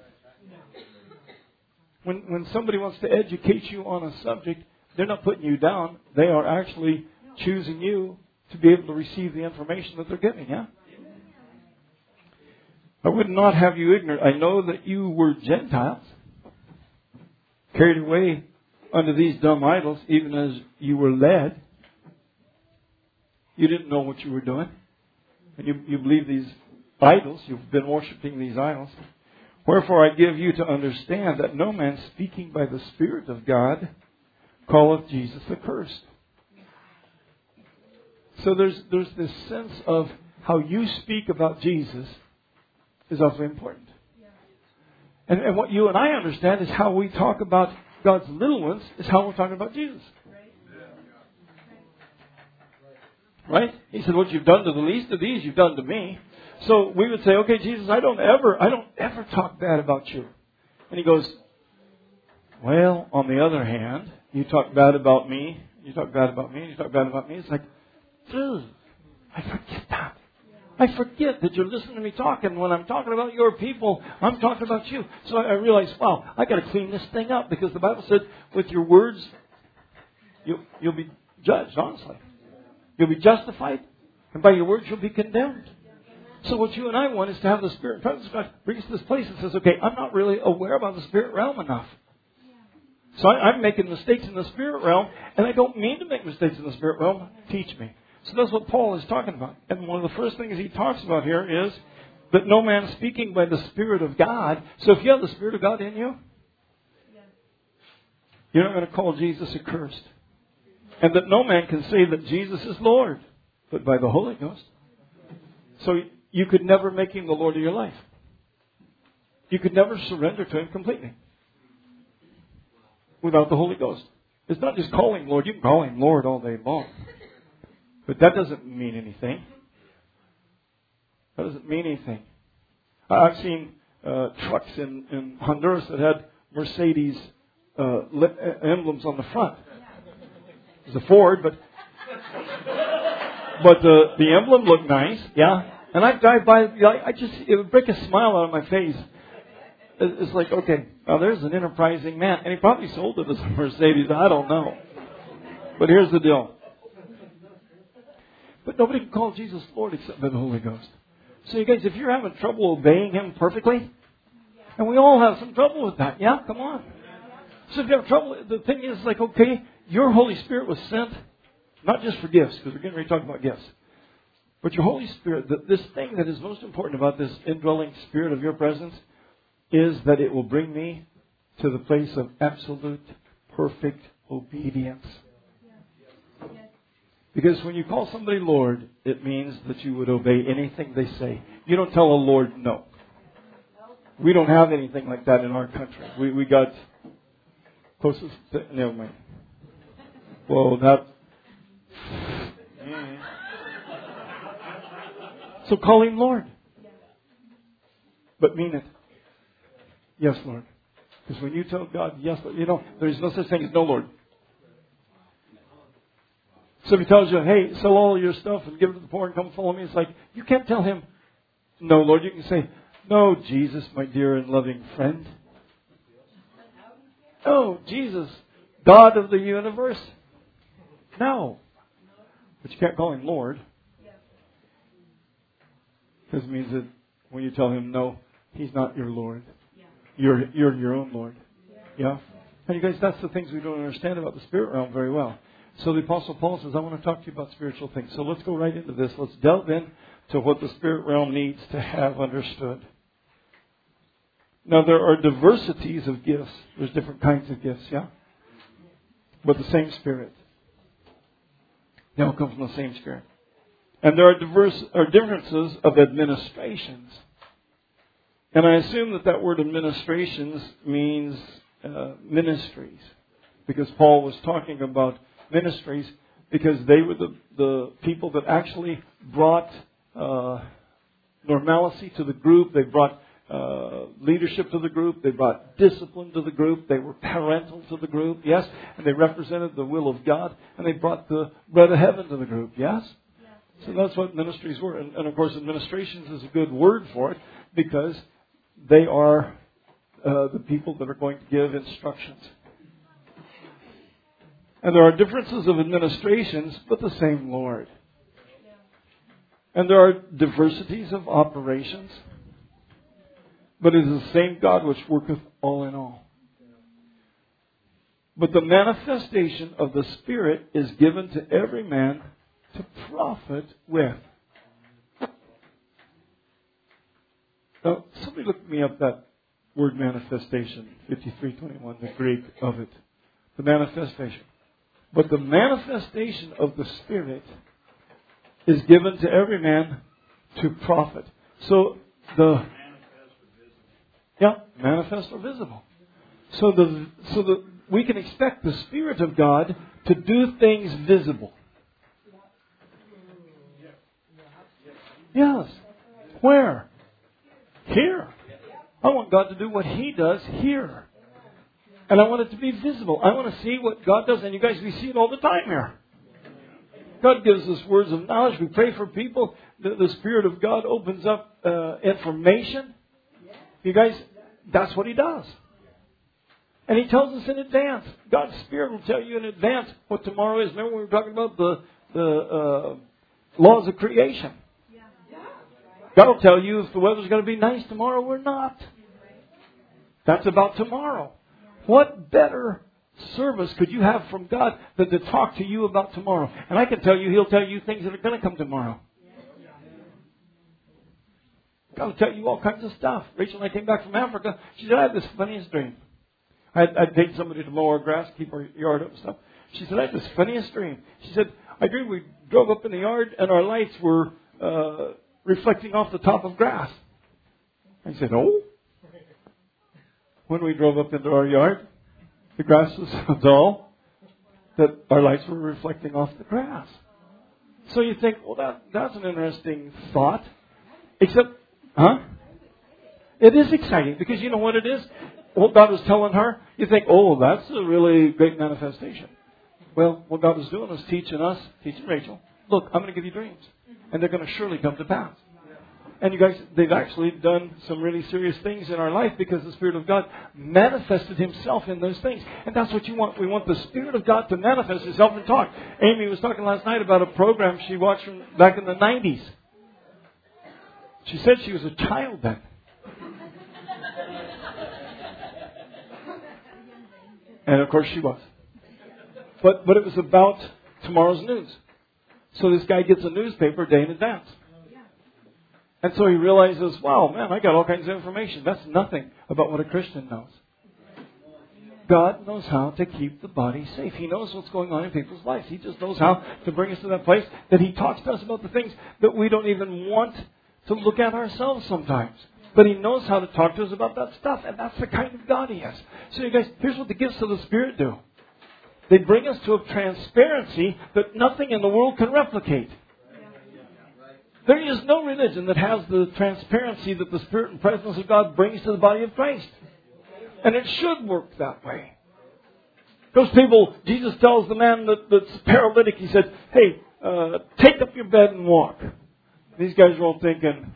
When when somebody wants to educate you on a subject, they're not putting you down. They are actually choosing you to be able to receive the information that they're giving, yeah? I would not have you ignorant. I know that you were Gentiles, carried away unto these dumb idols, even as you were led. You didn't know what you were doing. And you, you believe these idols. You've been worshiping these idols. Wherefore I give you to understand that no man speaking by the Spirit of God calleth Jesus accursed. So there's there's this sense of how you speak about Jesus is also important. And, and what you and I understand is how we talk about God's little ones is how we're talking about Jesus. Right? He said, what you've done to the least of these, you've done to me. So we would say, okay, Jesus, I don't ever, I don't ever talk bad about you. And He goes, well, on the other hand, you talk bad about me, you talk bad about me, you talk bad about me. It's like, dude, I forget that. I forget that you're listening to me talking. When I'm talking about your people, I'm talking about you. So I realized, wow, I got to clean this thing up because the Bible said, with your words, you, you'll be judged, honestly. You'll be justified, and by your words you'll be condemned. So what you and I want is to have the Spirit and presence of God bring us to this place that says, okay, I'm not really aware about the Spirit realm enough. So I, I'm making mistakes in the Spirit realm, and I don't mean to make mistakes in the Spirit realm. Teach me. So that's what Paul is talking about. And one of the first things he talks about here is that no man speaking by the Spirit of God. So if you have the Spirit of God in you, you're not going to call Jesus accursed. And that no man can say that Jesus is Lord, but by the Holy Ghost. So you could never make Him the Lord of your life. You could never surrender to Him completely without the Holy Ghost. It's not just calling Lord. You can call Him Lord all day long. But that doesn't mean anything. That doesn't mean anything. I've seen uh, trucks in, in Honduras that had Mercedes uh, emblems on the front. It's a Ford, but but the the emblem looked nice, yeah. And I drive by, I just it would break a smile out of my face. It's like, okay, now there's an enterprising man, and he probably sold it as a Mercedes. I don't know, but here's the deal. But nobody can call Jesus Lord except by the Holy Ghost. So you guys, if you're having trouble obeying Him perfectly, and we all have some trouble with that, yeah, come on. So if you have trouble, the thing is like, okay, your Holy Spirit was sent, not just for gifts, because we're getting ready to talk about gifts. But your Holy Spirit, the, this thing that is most important about this indwelling Spirit of your presence is that it will bring me to the place of absolute, perfect obedience. Because when you call somebody Lord, it means that you would obey anything they say. You don't tell a Lord no. We don't have anything like that in our country. We we got closest to, never mind. Well, that. Mm. So call Him Lord. But mean it. Yes, Lord. Because when you tell God, yes, Lord, you know, there is no such thing as no, Lord. So if He tells you, hey, sell all your stuff and give it to the poor and come follow me, it's like, you can't tell Him, no, Lord. You can say, no, Jesus, my dear and loving friend. Oh, Jesus, God of the universe. No. But you can't call Him Lord. Because it means that when you tell Him no, He's not your Lord. You're, you're your own Lord. Yeah? And you guys, that's the things we don't understand about the spirit realm very well. So the Apostle Paul says, I want to talk to you about spiritual things. So let's go right into this. Let's delve into what the spirit realm needs to have understood. Now, there are diversities of gifts. There's different kinds of gifts, yeah? But the same Spirit. They all come from the same Spirit. And there are diverse are differences of administrations. And I assume that that word administrations means uh, ministries. Because Paul was talking about ministries because they were the, the people that actually brought uh, normalcy to the group. They brought uh, leadership to the group. They brought discipline to the group. They were parental to the group, yes. And they represented the will of God. And they brought the bread of heaven to the group, yes. So that's what ministries were. And, and of course, administrations is a good word for it because they are uh, the people that are going to give instructions. And there are differences of administrations, but the same Lord. And there are diversities of operations, but it is the same God which worketh all in all. But the manifestation of the Spirit is given to every man to profit with. Now, somebody look me up that word manifestation, fifty-three twenty-one, the Greek of it. The manifestation. But the manifestation of the Spirit is given to every man to profit. So the yeah, manifest or visible. So the so the we can expect the Spirit of God to do things visible. Yes. Where? Here. I want God to do what He does here. And I want it to be visible. I want to see what God does. And you guys, we see it all the time here. God gives us words of knowledge. We pray for people. The, the Spirit of God opens up uh, information. You guys, that's what He does. And He tells us in advance. God's Spirit will tell you in advance what tomorrow is. Remember when we were talking about the, the uh, laws of creation? God will tell you if the weather's going to be nice tomorrow or not. That's about tomorrow. What better service could you have from God than to talk to you about tomorrow? And I can tell you, He'll tell you things that are going to come tomorrow. God will tell you all kinds of stuff. Rachel and I came back from Africa. She said, I had this funniest dream. I'd, I'd paid somebody to mow our grass, keep our yard up and stuff. She said, I had this funniest dream. She said, I dreamed we drove up in the yard and our lights were uh, reflecting off the top of grass. I said, oh? When we drove up into our yard, the grass was so dull that our lights were reflecting off the grass. So you think, well, that that's an interesting thought. Except, huh? It is exciting because you know what it is? What God was telling her, you think, oh, that's a really great manifestation. Well, what God was doing was teaching us, teaching Rachel, look, I'm going to give you dreams. And they're going to surely come to pass. And you guys, they've actually done some really serious things in our life because the Spirit of God manifested Himself in those things. And that's what you want. We want the Spirit of God to manifest Himself and talk. Amy was talking last night about a program she watched from back in the nineties. She said she was a child then. And of course she was. But but it was about tomorrow's news. So this guy gets a newspaper a day in advance. And so he realizes, wow, man, I got all kinds of information. That's nothing about what a Christian knows. God knows how to keep the body safe. He knows what's going on in people's lives. He just knows how to bring us to that place that He talks to us about the things that we don't even want to look at ourselves sometimes. But He knows how to talk to us about that stuff. And that's the kind of God He is. So you guys, here's what the gifts of the Spirit do. They bring us to a transparency that nothing in the world can replicate. There is no religion that has the transparency that the Spirit and presence of God brings to the body of Christ. And it should work that way. Those people, Jesus tells the man that, that's paralytic, He said, hey, uh, take up your bed and walk. These guys are all thinking,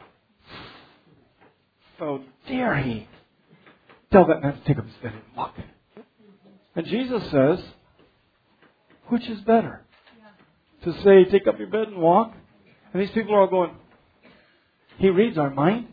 how dare he tell that man to take up his bed and walk. And Jesus says, which is better? To say, take up your bed and walk? And these people are all going, He reads our mind?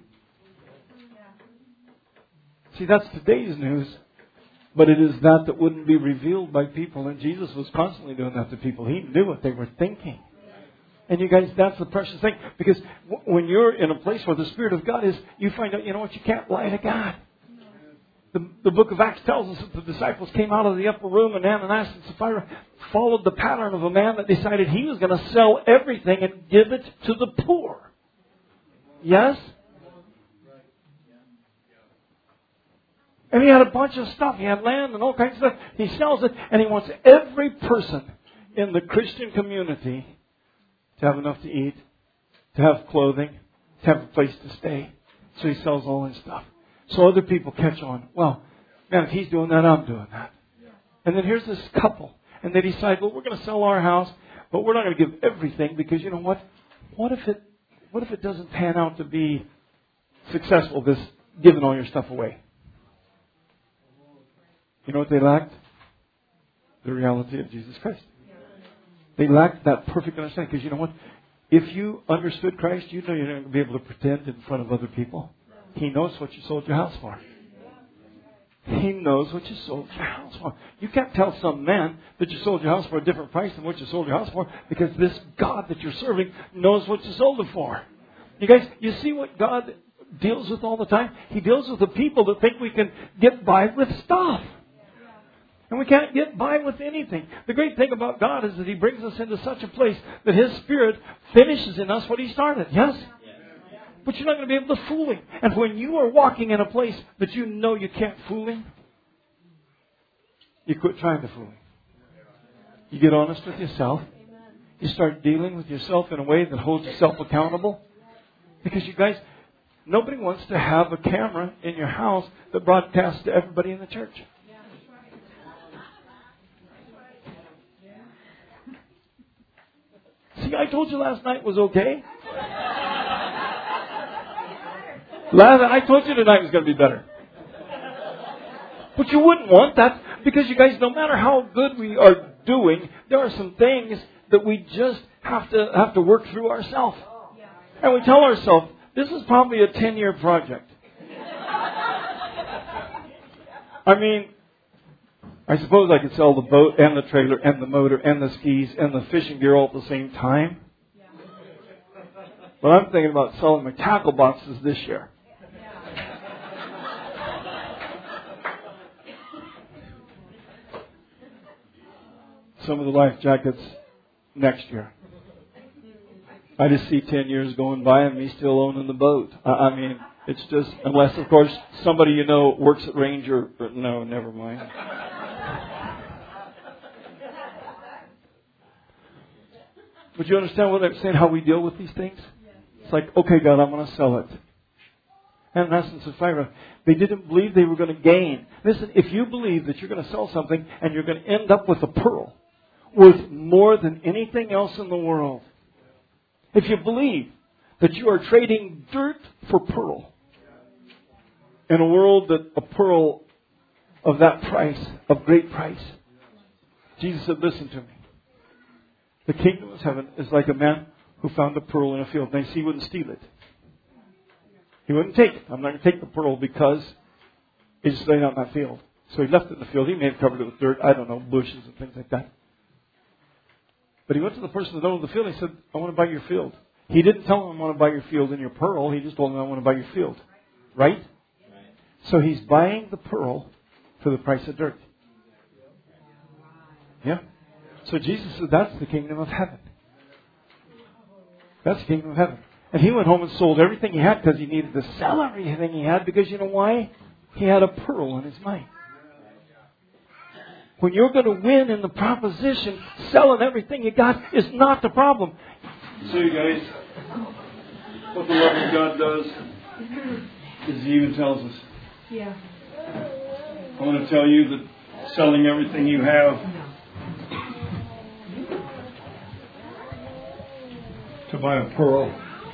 See, that's today's news. But it is that that wouldn't be revealed by people. And Jesus was constantly doing that to people. He knew what they were thinking. And you guys, that's the precious thing. Because w- when you're in a place where the Spirit of God is, you find out, you know what, you can't lie to God. The, the book of Acts tells us that the disciples came out of the upper room and Ananias and Sapphira followed the pattern of a man that decided he was going to sell everything and give it to the poor. Yes? And he had a bunch of stuff. He had land and all kinds of stuff. He sells it and he wants every person in the Christian community to have enough to eat, to have clothing, to have a place to stay. So he sells all his stuff. So other people catch on. Well, man, if he's doing that, I'm doing that. And then here's this couple. And they decide, well, we're going to sell our house, but we're not going to give everything because you know what? What if it, what if it doesn't pan out to be successful, this giving all your stuff away? You know what they lacked? The reality of Jesus Christ. They lacked that perfect understanding. Because you know what? If you understood Christ, you know you're not going to be able to pretend in front of other people. He knows what you sold your house for. He knows what you sold your house for. You can't tell some man that you sold your house for a different price than what you sold your house for because this God that you're serving knows what you sold it for. You guys, you see what God deals with all the time? He deals with the people that think we can get by with stuff. And we can't get by with anything. The great thing about God is that He brings us into such a place that His Spirit finishes in us what He started. Yes? But you're not going to be able to fool Him. And when you are walking in a place that you know you can't fool Him, you quit trying to fool Him. You get honest with yourself. You start dealing with yourself in a way that holds yourself accountable. Because you guys, nobody wants to have a camera in your house that broadcasts to everybody in the church. See, I told you last night was okay. Last, I told you tonight was going to be better. But you wouldn't want that because you guys, no matter how good we are doing, there are some things that we just have to have to work through ourselves. And we tell ourselves, this is probably a ten-year project. I mean, I suppose I could sell the boat and the trailer and the motor and the skis and the fishing gear all at the same time. But I'm thinking about selling my tackle boxes this year. Some of the life jackets next year. I just see ten years going by and me still owning the boat. I, I mean, it's just, unless, of course, somebody you know works at Ranger. But no, never mind. But you understand what I'm saying, how we deal with these things? It's like, okay, God, I'm going to sell it. Ananias and Sapphira, they didn't believe they were going to gain. Listen, if you believe that you're going to sell something and you're going to end up with a pearl worth more than anything else in the world, if you believe that you are trading dirt for pearl in a world that a pearl of that price, of great price, Jesus said, listen to me. The kingdom of heaven is like a man who found a pearl in a field. Now, you see, he wouldn't steal it. He wouldn't take it. I'm not going to take the pearl because it's laying out in that field. So he left it in the field. He may have covered it with dirt. I don't know, bushes and things like that. But he went to the person that owned the field and he said, I want to buy your field. He didn't tell him, I want to buy your field and your pearl. He just told him, I want to buy your field. Right? So he's buying the pearl for the price of dirt. Yeah? So Jesus said, that's the kingdom of heaven. That's the kingdom of heaven. And he went home and sold everything he had because he needed to sell everything he had because you know why? He had a pearl in his mind. When you're going to win in the proposition, selling everything you got is not the problem. So you guys, what the love of God does is He even tells us. Yeah. I want to tell you that selling everything you have to buy a pearl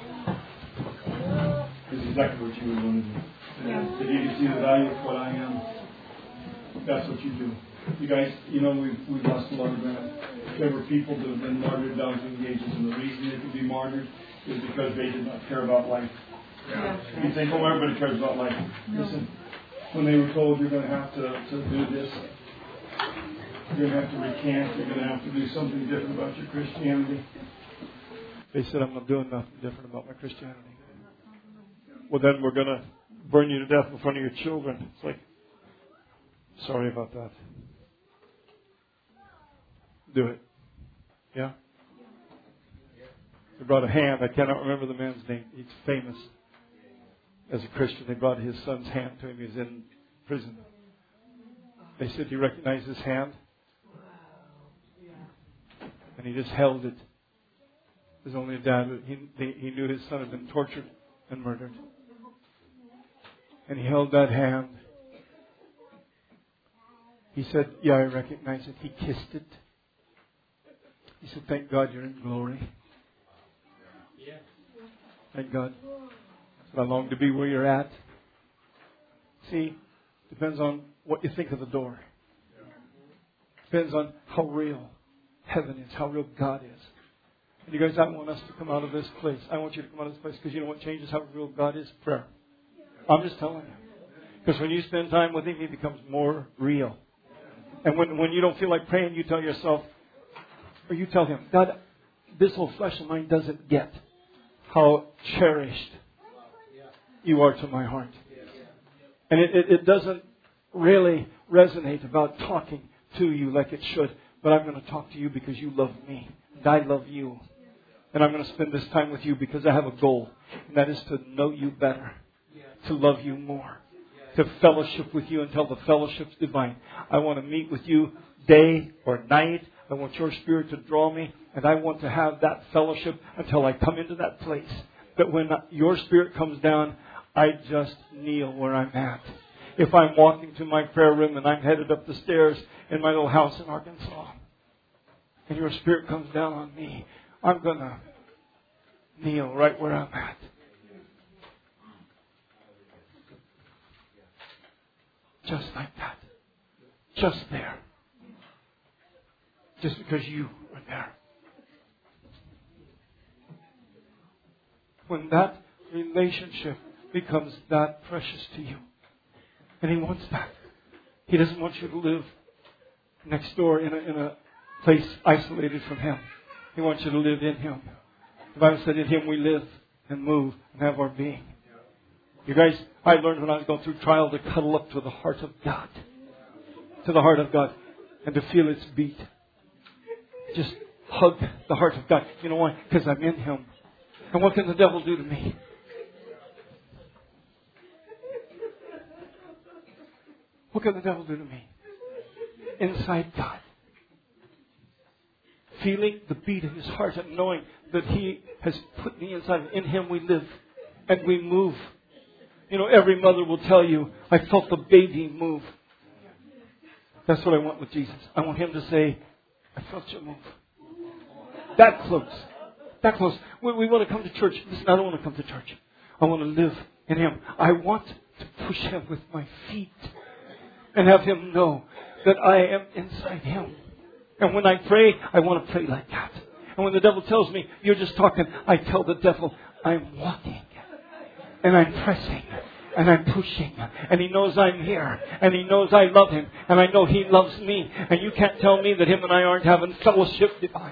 is exactly what you would want to do. Yeah. If you can see the value of what I am, that's what you do. You guys, you know, we've, we've lost a lot of ground. There were people that have been martyred down through the ages, and the reason they could be martyred is because they did not care about life. Yeah. You think, oh, everybody cares about life. No. Listen, when they were told you're going to have to, to do this, you're going to have to recant, you're going to have to do something different about your Christianity. They said, I'm not doing nothing different about my Christianity. Well, then we're going to burn you to death in front of your children. It's like, sorry about that. Do it. Yeah? They brought a hand. I cannot remember the man's name. He's famous as a Christian. They brought his son's hand to him. He was in prison. They said, do you recognize his hand? And he just held it. There's only a dad. He, he knew his son had been tortured and murdered. And he held that hand. He said, yeah, I recognize it. He kissed it. He said, thank God you're in glory. Thank God. So I long to be where you're at. See, depends on what you think of the door. Depends on how real heaven is, how real God is. And you guys, I want us to come out of this place. I want you to come out of this place because you know what changes how real God is? Prayer. I'm just telling you. Because when you spend time with Him, He becomes more real. And when, when you don't feel like praying, you tell yourself, or you tell Him, God, this whole flesh of mine doesn't get how cherished you are to my heart. And it, it, it doesn't really resonate about talking to you like it should. But I'm going to talk to you because you love me. And I love you. And I'm going to spend this time with you because I have a goal. And that is to know you better. To love you more. To fellowship with you until the fellowship's divine. I want to meet with you day or night. I want your Spirit to draw me. And I want to have that fellowship until I come into that place. That when your Spirit comes down, I just kneel where I'm at. If I'm walking to my prayer room and I'm headed up the stairs in my little house in Arkansas, and your Spirit comes down on me, I'm going to kneel right where I'm at. Just like that. Just there. Just because you are there. When that relationship becomes that precious to you. And He wants that. He doesn't want you to live next door in a, in a place isolated from Him. He wants you to live in Him. The Bible said in Him we live and move and have our being. You guys, I learned when I was going through trial to cuddle up to the heart of God. To the heart of God. And to feel its beat. Just hug the heart of God. You know why? Because I'm in Him. And what can the devil do to me? What can the devil do to me? Inside God. Feeling the beat of His heart and knowing that He has put me inside. In Him we live and we move. You know, every mother will tell you, I felt the baby move. That's what I want with Jesus. I want Him to say, I felt you move. That close. That close. We, we want to come to church. Listen, I don't want to come to church. I want to live in Him. I want to push Him with my feet. And have Him know that I am inside Him. And when I pray, I want to pray like that. And when the devil tells me, you're just talking, I tell the devil, I'm walking. And I'm pressing. And I'm pushing. And He knows I'm here. And He knows I love Him. And I know He loves me. And you can't tell me that Him and I aren't having fellowship divine.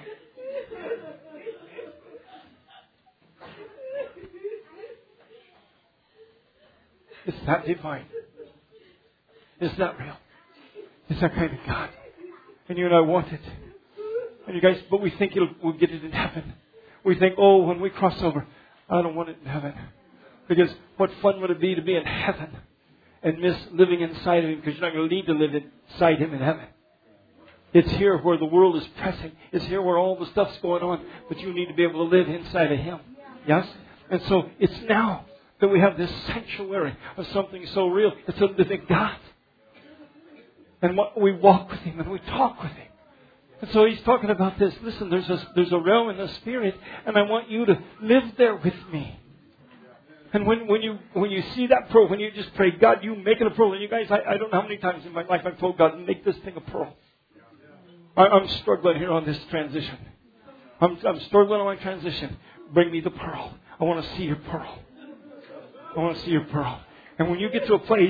It's that divine. It's that real. It's that kind of God. And you and I want it. And you guys, but we think it'll, we'll get it in heaven. We think, oh, when we cross over, I don't want it in heaven. Because what fun would it be to be in heaven and miss living inside of Him, because you're not going to need to live inside Him in heaven. It's here where the world is pressing. It's here where all the stuff's going on. But you need to be able to live inside of Him. Yes? And so it's now that we have this sanctuary of something so real. It's a living God. And what, we walk with Him and we talk with Him. And so He's talking about this. Listen, there's a, there's a realm in the Spirit, and I want you to live there with me. And when, when you when you see that pearl, when you just pray, God, you make it a pearl. And you guys, I, I don't know how many times in my life I've told God, make this thing a pearl. I, I'm struggling here on this transition. I'm, I'm struggling on my transition. Bring me the pearl. I want to see your pearl. I want to see your pearl. And when you get to a place...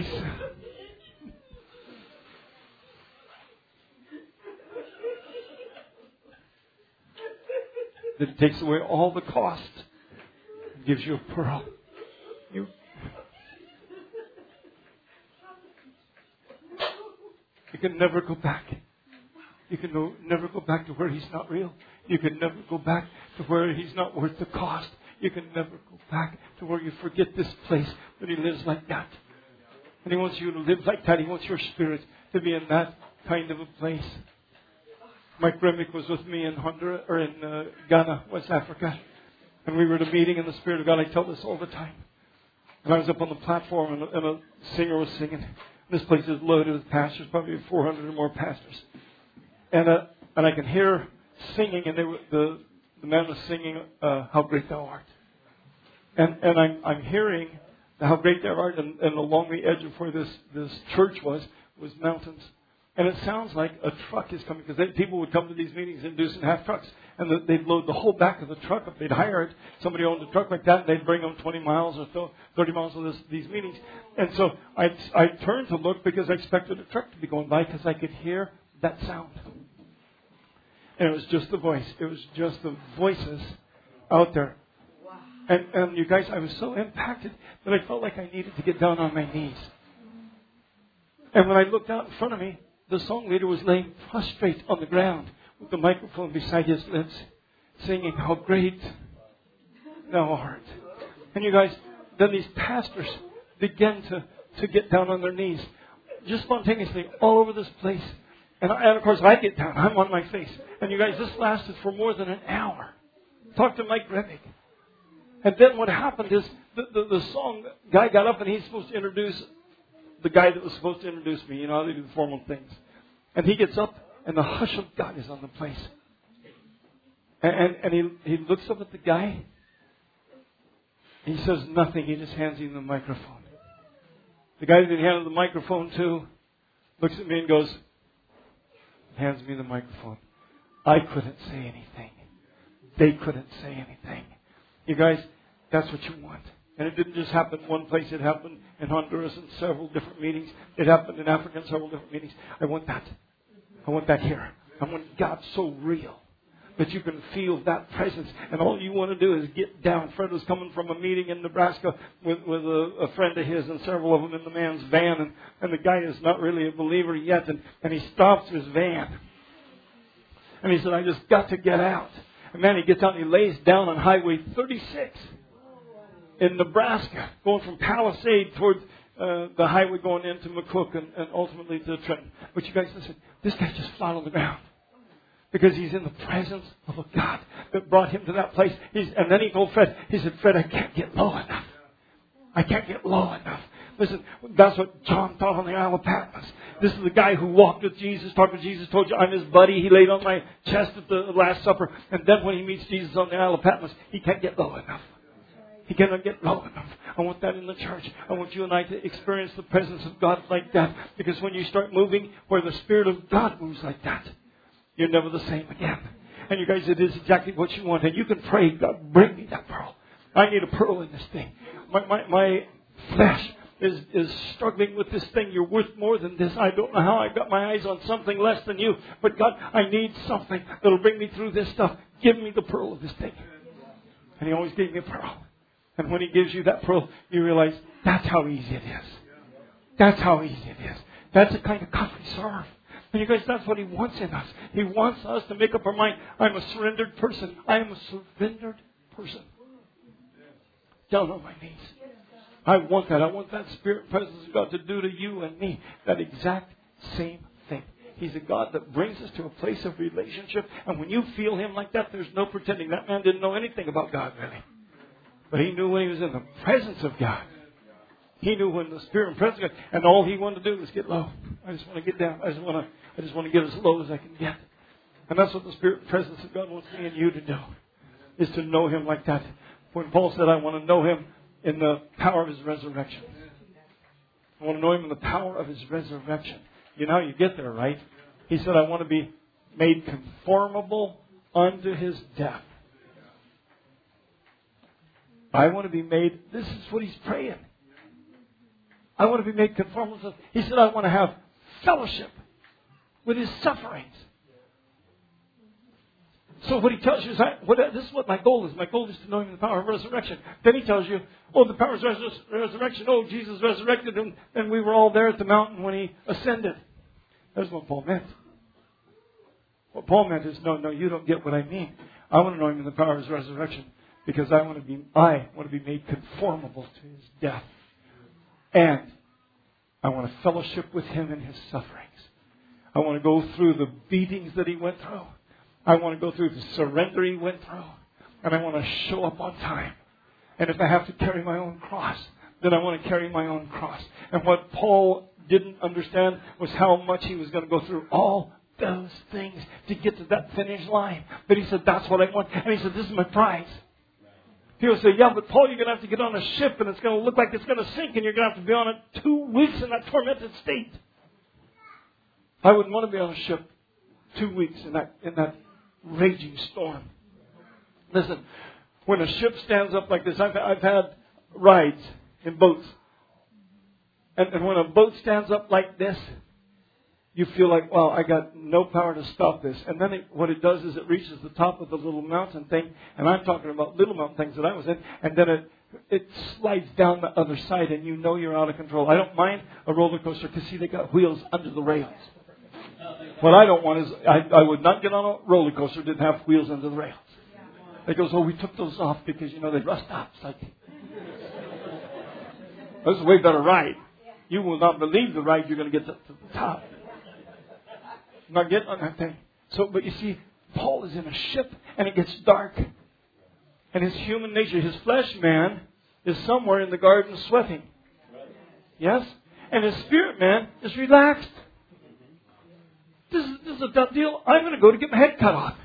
that it takes away all the cost and gives you a pearl. You, you can never go back. You can no, never go back to where He's not real. You can never go back to where He's not worth the cost. You can never go back to where you forget this place that He lives like that. And He wants you to live like that. He wants your spirit to be in that kind of a place. Mike Remick was with me in Honduras, or in uh, Ghana, West Africa. And we were at a meeting in the Spirit of God. I tell this all the time. And I was up on the platform and a, and a singer was singing. This place is loaded with pastors, probably four hundred or more pastors. And uh, and I can hear singing, and they were, the the man was singing, uh, "How Great Thou Art." And and I'm I'm hearing how great Thou art, and, and along the edge of where this this church was was mountains. And it sounds like a truck is coming, because people would come to these meetings in deuce and half trucks. And the, they'd load the whole back of the truck up. They'd hire it. Somebody owned a truck like that, and they'd bring them twenty miles or thirty miles to this, these meetings. And so I, I turned to look because I expected a truck to be going by, because I could hear that sound. And it was just the voice. It was just the voices out there. And, and you guys, I was so impacted that I felt like I needed to get down on my knees. And when I looked out in front of me, the song leader was laying prostrate on the ground with the microphone beside his lips, singing, "How Great Thou Art." And you guys, then these pastors began to, to get down on their knees, just spontaneously, all over this place. And, I, and of course, I get down. I'm on my face. And you guys, this lasted for more than an hour. Talk to Mike Remick. And then what happened is the, the, the song guy got up, and he's supposed to introduce the guy that was supposed to introduce me. You know how they do the formal things. And he gets up, and the hush of God is on the place. And, and, and he, he looks up at the guy. He says nothing. He just hands him the microphone. The guy that he handed the microphone to looks at me and goes, hands me the microphone. I couldn't say anything. They couldn't say anything. You guys, that's what you want. And it didn't just happen in one place. It happened in Honduras in several different meetings. It happened in Africa in several different meetings. I want that. I want that here. I want God so real that you can feel that presence. And all you want to do is get down. Fred was coming from a meeting in Nebraska with, with a, a friend of his, and several of them in the man's van. And, and the guy is not really a believer yet. And, and he stops his van. And he said, "I just got to get out." And man, he gets out and he lays down on Highway thirty-six. In Nebraska, going from Palisade towards uh, the highway going into McCook and, and ultimately to Trenton. But you guys listen, this guy just flat on the ground. Because he's in the presence of a God that brought him to that place. He's, and then he told Fred, he said, "Fred, I can't get low enough. I can't get low enough." Listen, that's what John thought on the Isle of Patmos. This is the guy who walked with Jesus, talked with Jesus, told you, "I'm his buddy." He laid on my chest at the Last Supper. And then when he meets Jesus on the Isle of Patmos, he can't get low enough. He cannot get low enough. I want that in the church. I want you and I to experience the presence of God like that. Because when you start moving where the Spirit of God moves like that, you're never the same again. And you guys, it is exactly what you want. And you can pray, "God, bring me that pearl. I need a pearl in this thing. My, my, my flesh is, is struggling with this thing. You're worth more than this. I don't know how I got my eyes on something less than you. But God, I need something that'll bring me through this stuff. Give me the pearl of this thing. And He always gave me a pearl. And when He gives you that pearl, you realize that's how easy it is. That's how easy it is. That's the kind of God we serve. And you guys, that's what He wants in us. He wants us to make up our mind. I'm a surrendered person. I am a surrendered person. Down on my knees. I want that. I want that Spirit presence of God to do to you and me that exact same thing. He's a God that brings us to a place of relationship. And when you feel Him like that, there's no pretending. That man didn't know anything about God, really. But he knew when he was in the presence of God. He knew when the Spirit and presence of God. And all he wanted to do was get low. I just want to get down. I just want to, I just want to get as low as I can get. And that's what the Spirit and presence of God wants me and you to do. Is to know Him like that. When Paul said, I want to know Him in the power of His resurrection. I want to know Him in the power of His resurrection. You know how you get there, right? He said, I want to be made conformable unto His death. I want to be made, this is what he's praying. I want to be made conformable. He said, I want to have fellowship with His sufferings. So what he tells you is, I, what, this is what my goal is. My goal is to know Him in the power of resurrection. Then he tells you, oh, the power of res- resurrection. Oh, Jesus resurrected Him, and we were all there at the mountain when He ascended. That's what Paul meant. What Paul meant is, no, no, you don't get what I mean. I want to know Him in the power of His resurrection because I want to be, I want to be made conformable to His death. And I want to fellowship with Him in His sufferings. I want to go through the beatings that He went through. I want to go through the surrender He went through. And I want to show up on time. And if I have to carry my own cross, then I want to carry my own cross. And what Paul didn't understand was how much he was going to go through all those things to get to that finish line. But he said, that's what I want. And he said, this is my prize. People say, yeah, but Paul, you're going to have to get on a ship and it's going to look like it's going to sink and you're going to have to be on it two weeks in that tormented state. I wouldn't want to be on a ship two weeks in that, in that raging storm. Listen, when a ship stands up like this, I've, I've had rides in boats. And, and when a boat stands up like this, you feel like, well, I got no power to stop this. And then it, what it does is it reaches the top of the little mountain thing. And I'm talking about little mountain things that I was in. And then it, it slides down the other side and you know you're out of control. I don't mind a roller coaster because, see, they got wheels under the rails. What I don't want is, I, I would not get on a roller coaster that didn't have wheels under the rails. They goes, oh, we took those off because, you know, they rust up. It's like, this is a way better ride. You will not believe the ride you're going to get to, to the top. Not get on that thing. So, but you see, Paul is in a ship and it gets dark. And his human nature, his flesh man, is somewhere in the garden sweating. Yes? And his spirit man is relaxed. This is, this is a done deal. I'm going to go to get my head cut off.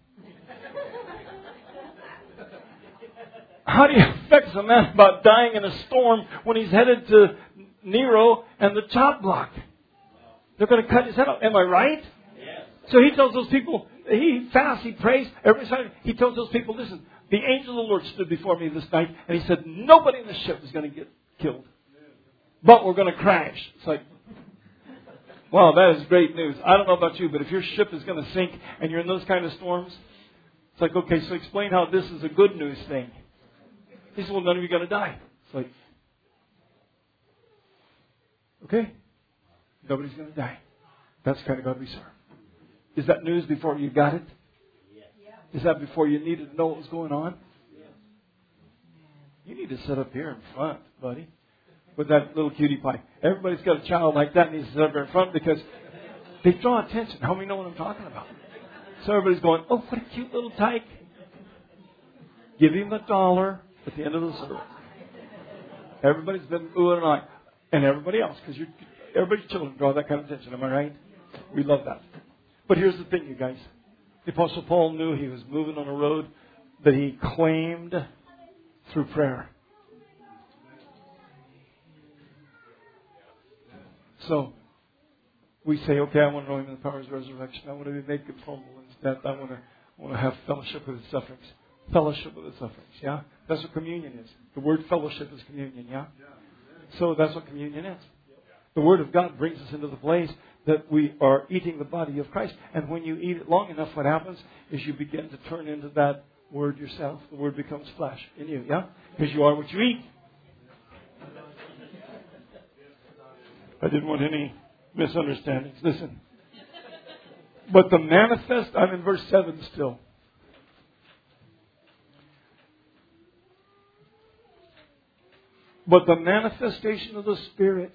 How do you affect a man about dying in a storm when he's headed to Nero and the chop block? They're going to cut his head off. Am I right? Yes. So he tells those people, he fasts, he prays. Every Sunday, he tells those people, listen, the angel of the Lord stood before me this night, and he said, nobody in the ship is going to get killed. But we're going to crash. It's like, wow, that is great news. I don't know about you, but if your ship is going to sink and you're in those kind of storms, it's like, okay, so explain how this is a good news thing. He said, well, none of you are going to die. It's like, okay, nobody's going to die. That's the kind of God we serve. Is that news before you got it? Is that before you needed to know what was going on? You need to sit up here in front, buddy, with that little cutie pie. Everybody's got a child like that needs to sit up here in front because they draw attention. How many know what I'm talking about? So everybody's going, oh, what a cute little tyke. Give him a dollar at the end of the service. Everybody's been oohing and ahhing. And everybody else, because everybody's children draw that kind of attention. Am I right? We love that. But here's the thing, you guys. The Apostle Paul knew he was moving on a road that he claimed through prayer. So we say, okay, I want to know Him in the power of His resurrection. I want to be made conformable in His death. I want to, I want to have fellowship with His sufferings. Fellowship with His sufferings, yeah? That's what communion is. The word fellowship is communion, yeah? So that's what communion is. The Word of God brings us into the place that we are eating the body of Christ. And when you eat it long enough, what happens is you begin to turn into that Word yourself. The Word becomes flesh in you, yeah? Because you are what you eat. I didn't want any misunderstandings. Listen. But the manifest, I'm in verse seven still. But the manifestation of the Spirit,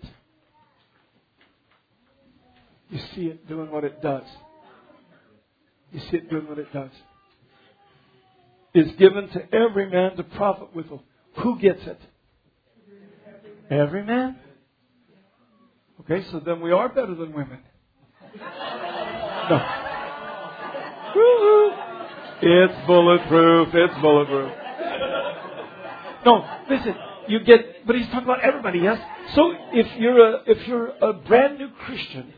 you see it doing what it does. You see it doing what it does. Is given to every man to profit withal. Who gets it? Every man. Okay, so then we are better than women. No. Woo-hoo. It's bulletproof. It's bulletproof. No, listen. You get, but he's talking about everybody, yes? So if you're a, if you're a brand new Christian,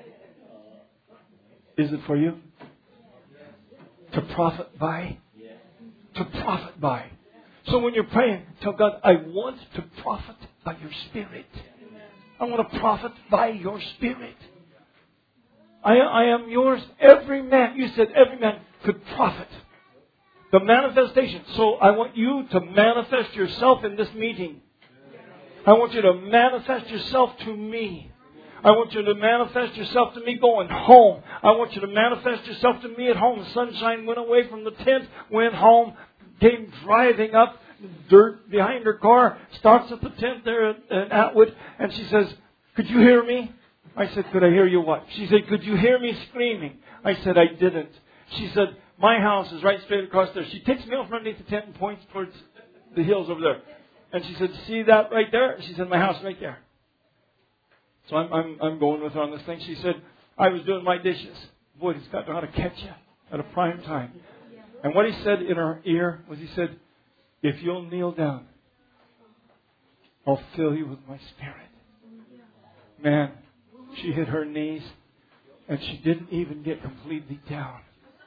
is it for you? To profit by? To profit by. So when you're praying, tell God, I want to profit by your Spirit. I want to profit by your Spirit. I, I am yours. Every man, you said every man could profit. The manifestation. So I want you to manifest yourself in this meeting. I want you to manifest yourself to me. I want you to manifest yourself to me going home. I want you to manifest yourself to me at home. The sunshine went away from the tent, went home, came driving up, dirt behind her car, stops at the tent there at, at Atwood, and she says, could you hear me? I said, could I hear you what? She said, could you hear me screaming? I said, I didn't. She said, my house is right straight across there. She takes me off from underneath the tent and points towards the hills over there. And she said, see that right there? She said, my house right there. So I'm, I'm, I'm going with her on this thing. She said, I was doing my dishes. Boy, he's got to know how to catch you at a prime time. And what he said in her ear was, he said, if you'll kneel down, I'll fill you with my Spirit. Man, she hit her knees and she didn't even get completely down.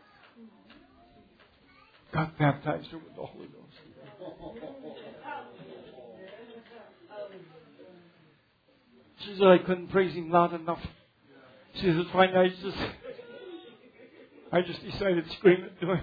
God baptized her with the Holy Ghost. She said, I couldn't praise Him loud enough. She said, fine, I just, I just decided to scream it to Him.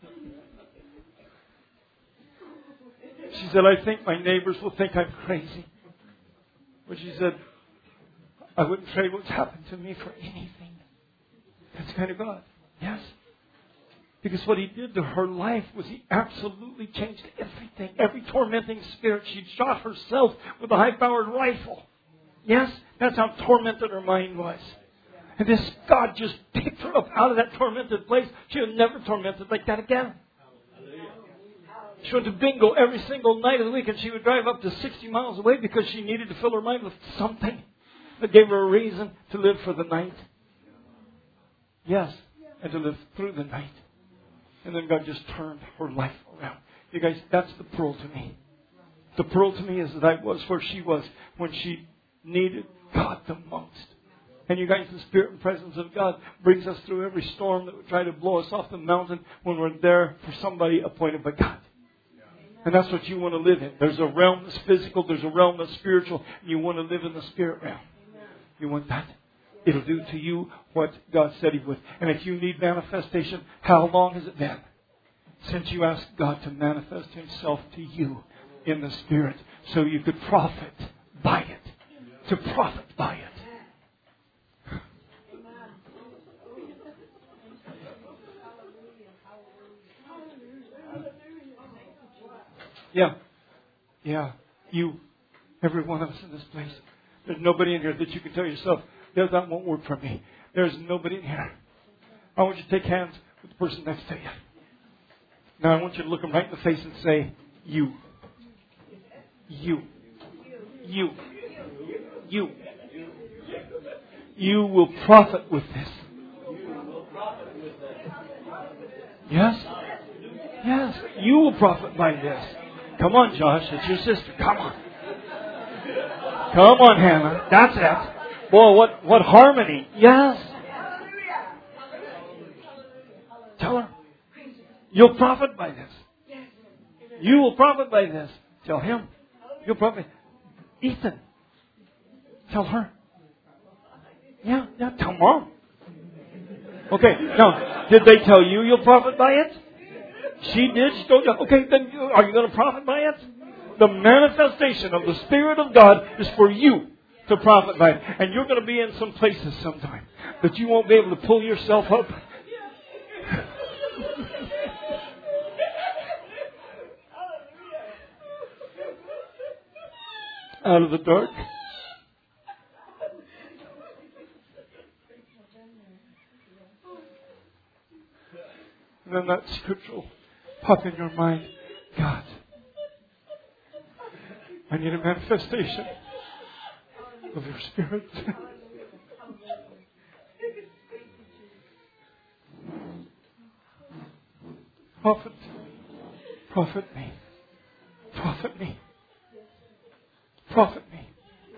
She said, I think my neighbors will think I'm crazy. But she said, I wouldn't trade what's happened to me for anything. That's kind of God. Yes. Because what He did to her life was He absolutely changed everything. Every tormenting spirit. She'd shot herself with a high-powered rifle. Yes? That's how tormented her mind was. And this God just picked her up out of that tormented place. She was never tormented like that again. She went to bingo every single night of the week, and she would drive up to sixty miles away because she needed to fill her mind with something that gave her a reason to live for the night. Yes, and to live through the night. And then God just turned her life around. You guys, that's the pearl to me. The pearl to me is that I was where she was when she needed God the most. And you guys, the Spirit and presence of God brings us through every storm that would try to blow us off the mountain when we're there for somebody appointed by God. And that's what you want to live in. There's a realm that's physical. There's a realm that's spiritual. And you want to live in the spirit realm. You want that? It'll do to you what God said He would. And if you need manifestation, how long has it been since you asked God to manifest Himself to you in the Spirit so you could profit by it? To profit by it. Yeah. Yeah. You, every one of us in this place. There's nobody in here that you can tell yourself, yeah, that won't work for me. There's nobody in here. I want you to take hands with the person next to you. Now I want you to look them right in the face and say, you. You. You. You. You will profit with this. Yes? Yes. You will profit by this. Come on, Josh. It's your sister. Come on. Come on, Hannah. That's it. Boy, what, what harmony. Yes. Tell her. You'll profit by this. You will profit by this. Tell him. You'll profit. Ethan. Tell her. Yeah, yeah, tell Mom. Okay, now, did they tell you you'll profit by it? She did. She told you. Okay, then you, are you going to profit by it? The manifestation of the Spirit of God is for you to profit by it. And you're going to be in some places sometime that you won't be able to pull yourself up. Out of the dark. And then that scripture will pop in your mind. God, I need a manifestation of your Spirit. Prophet, prophet me. Prophet me. Prophet me.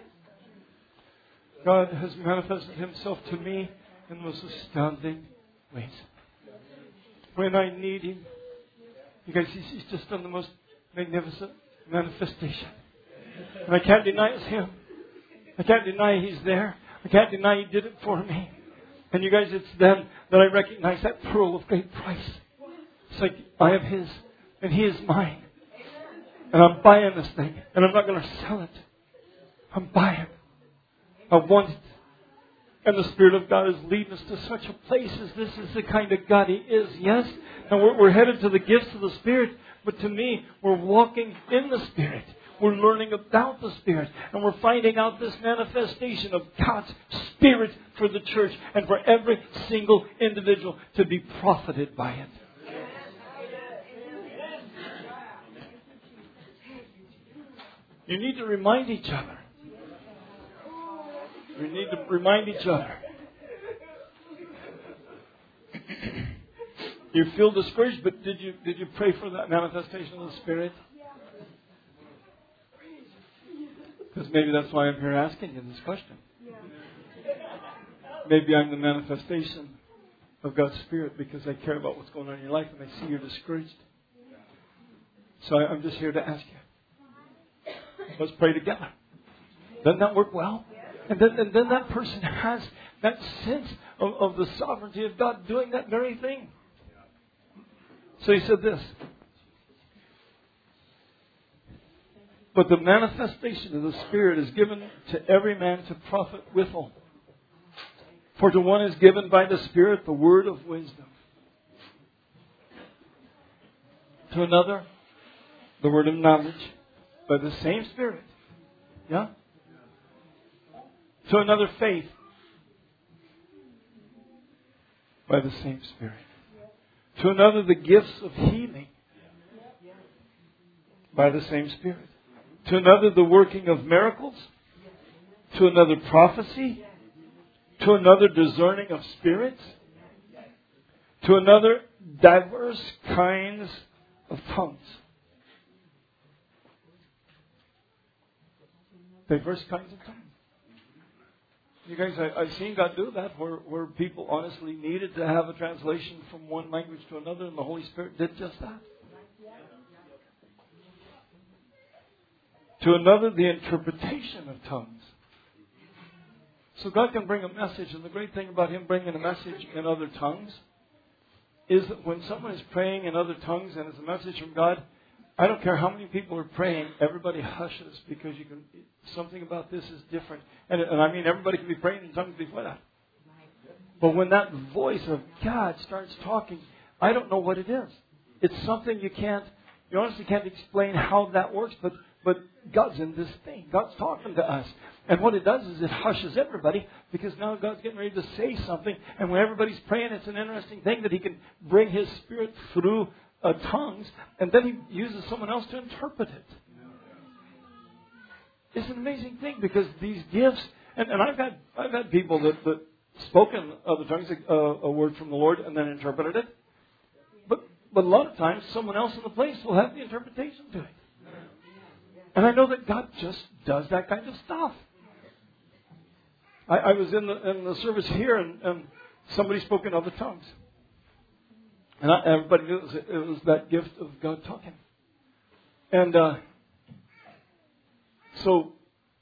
God has manifested Himself to me in the most astounding ways. When I need Him, you guys, He's, he's just done the most magnificent manifestation. And I can't deny it's Him. I can't deny He's there. I can't deny He did it for me. And you guys, it's then that I recognize that pearl of great price. It's like, I am His, and He is mine. And I'm buying this thing, and I'm not going to sell it. I'm buying. I want it. And the Spirit of God is leading us to such a place as this is the kind of God He is. Yes? And we're, we're headed to the gifts of the Spirit. But to me, we're walking in the Spirit. We're learning about the Spirit. And we're finding out this manifestation of God's Spirit for the church. And for every single individual to be profited by it. You need to remind each other. We need to remind each other. You feel discouraged, but did you did you pray for that manifestation of the Spirit? Because maybe that's why I'm here asking you this question. Maybe I'm the manifestation of God's Spirit because I care about what's going on in your life and I see you're discouraged. So I'm just here to ask you. Let's pray together. Doesn't that work well? And then, and then that person has that sense of, of the sovereignty of God doing that very thing. So he said this. But the manifestation of the Spirit is given to every man to profit withal. For to one is given by the Spirit the word of wisdom. To another, the word of knowledge by the same Spirit. Yeah? To another, faith by the same Spirit. To another, the gifts of healing by the same Spirit. To another, the working of miracles. To another, prophecy. To another, discerning of spirits. To another, diverse kinds of tongues. Diverse kinds of tongues. You guys, I, I've seen God do that where, where people honestly needed to have a translation from one language to another, and the Holy Spirit did just that. To another, the interpretation of tongues. So God can bring a message, and the great thing about Him bringing a message in other tongues is that when someone is praying in other tongues and it's a message from God, I don't care how many people are praying, everybody hushes because you can. Something about this is different. And, and I mean, everybody can be praying in tongues before that. But when that voice of God starts talking, I don't know what it is. It's something you can't, you honestly can't explain how that works, but, but God's in this thing. God's talking to us. And what it does is it hushes everybody because now God's getting ready to say something. And when everybody's praying, it's an interesting thing that He can bring His Spirit through uh, tongues, and then He uses someone else to interpret it. It's an amazing thing because these gifts, and, and I've had I've had people that, that spoken other tongues, uh, a word from the Lord, and then interpreted it. But but a lot of times, someone else in the place will have the interpretation to it. And I know that God just does that kind of stuff. I, I was in the in the service here, and, and somebody spoke in other tongues. And I, everybody knew it was, it was that gift of God talking. And uh, so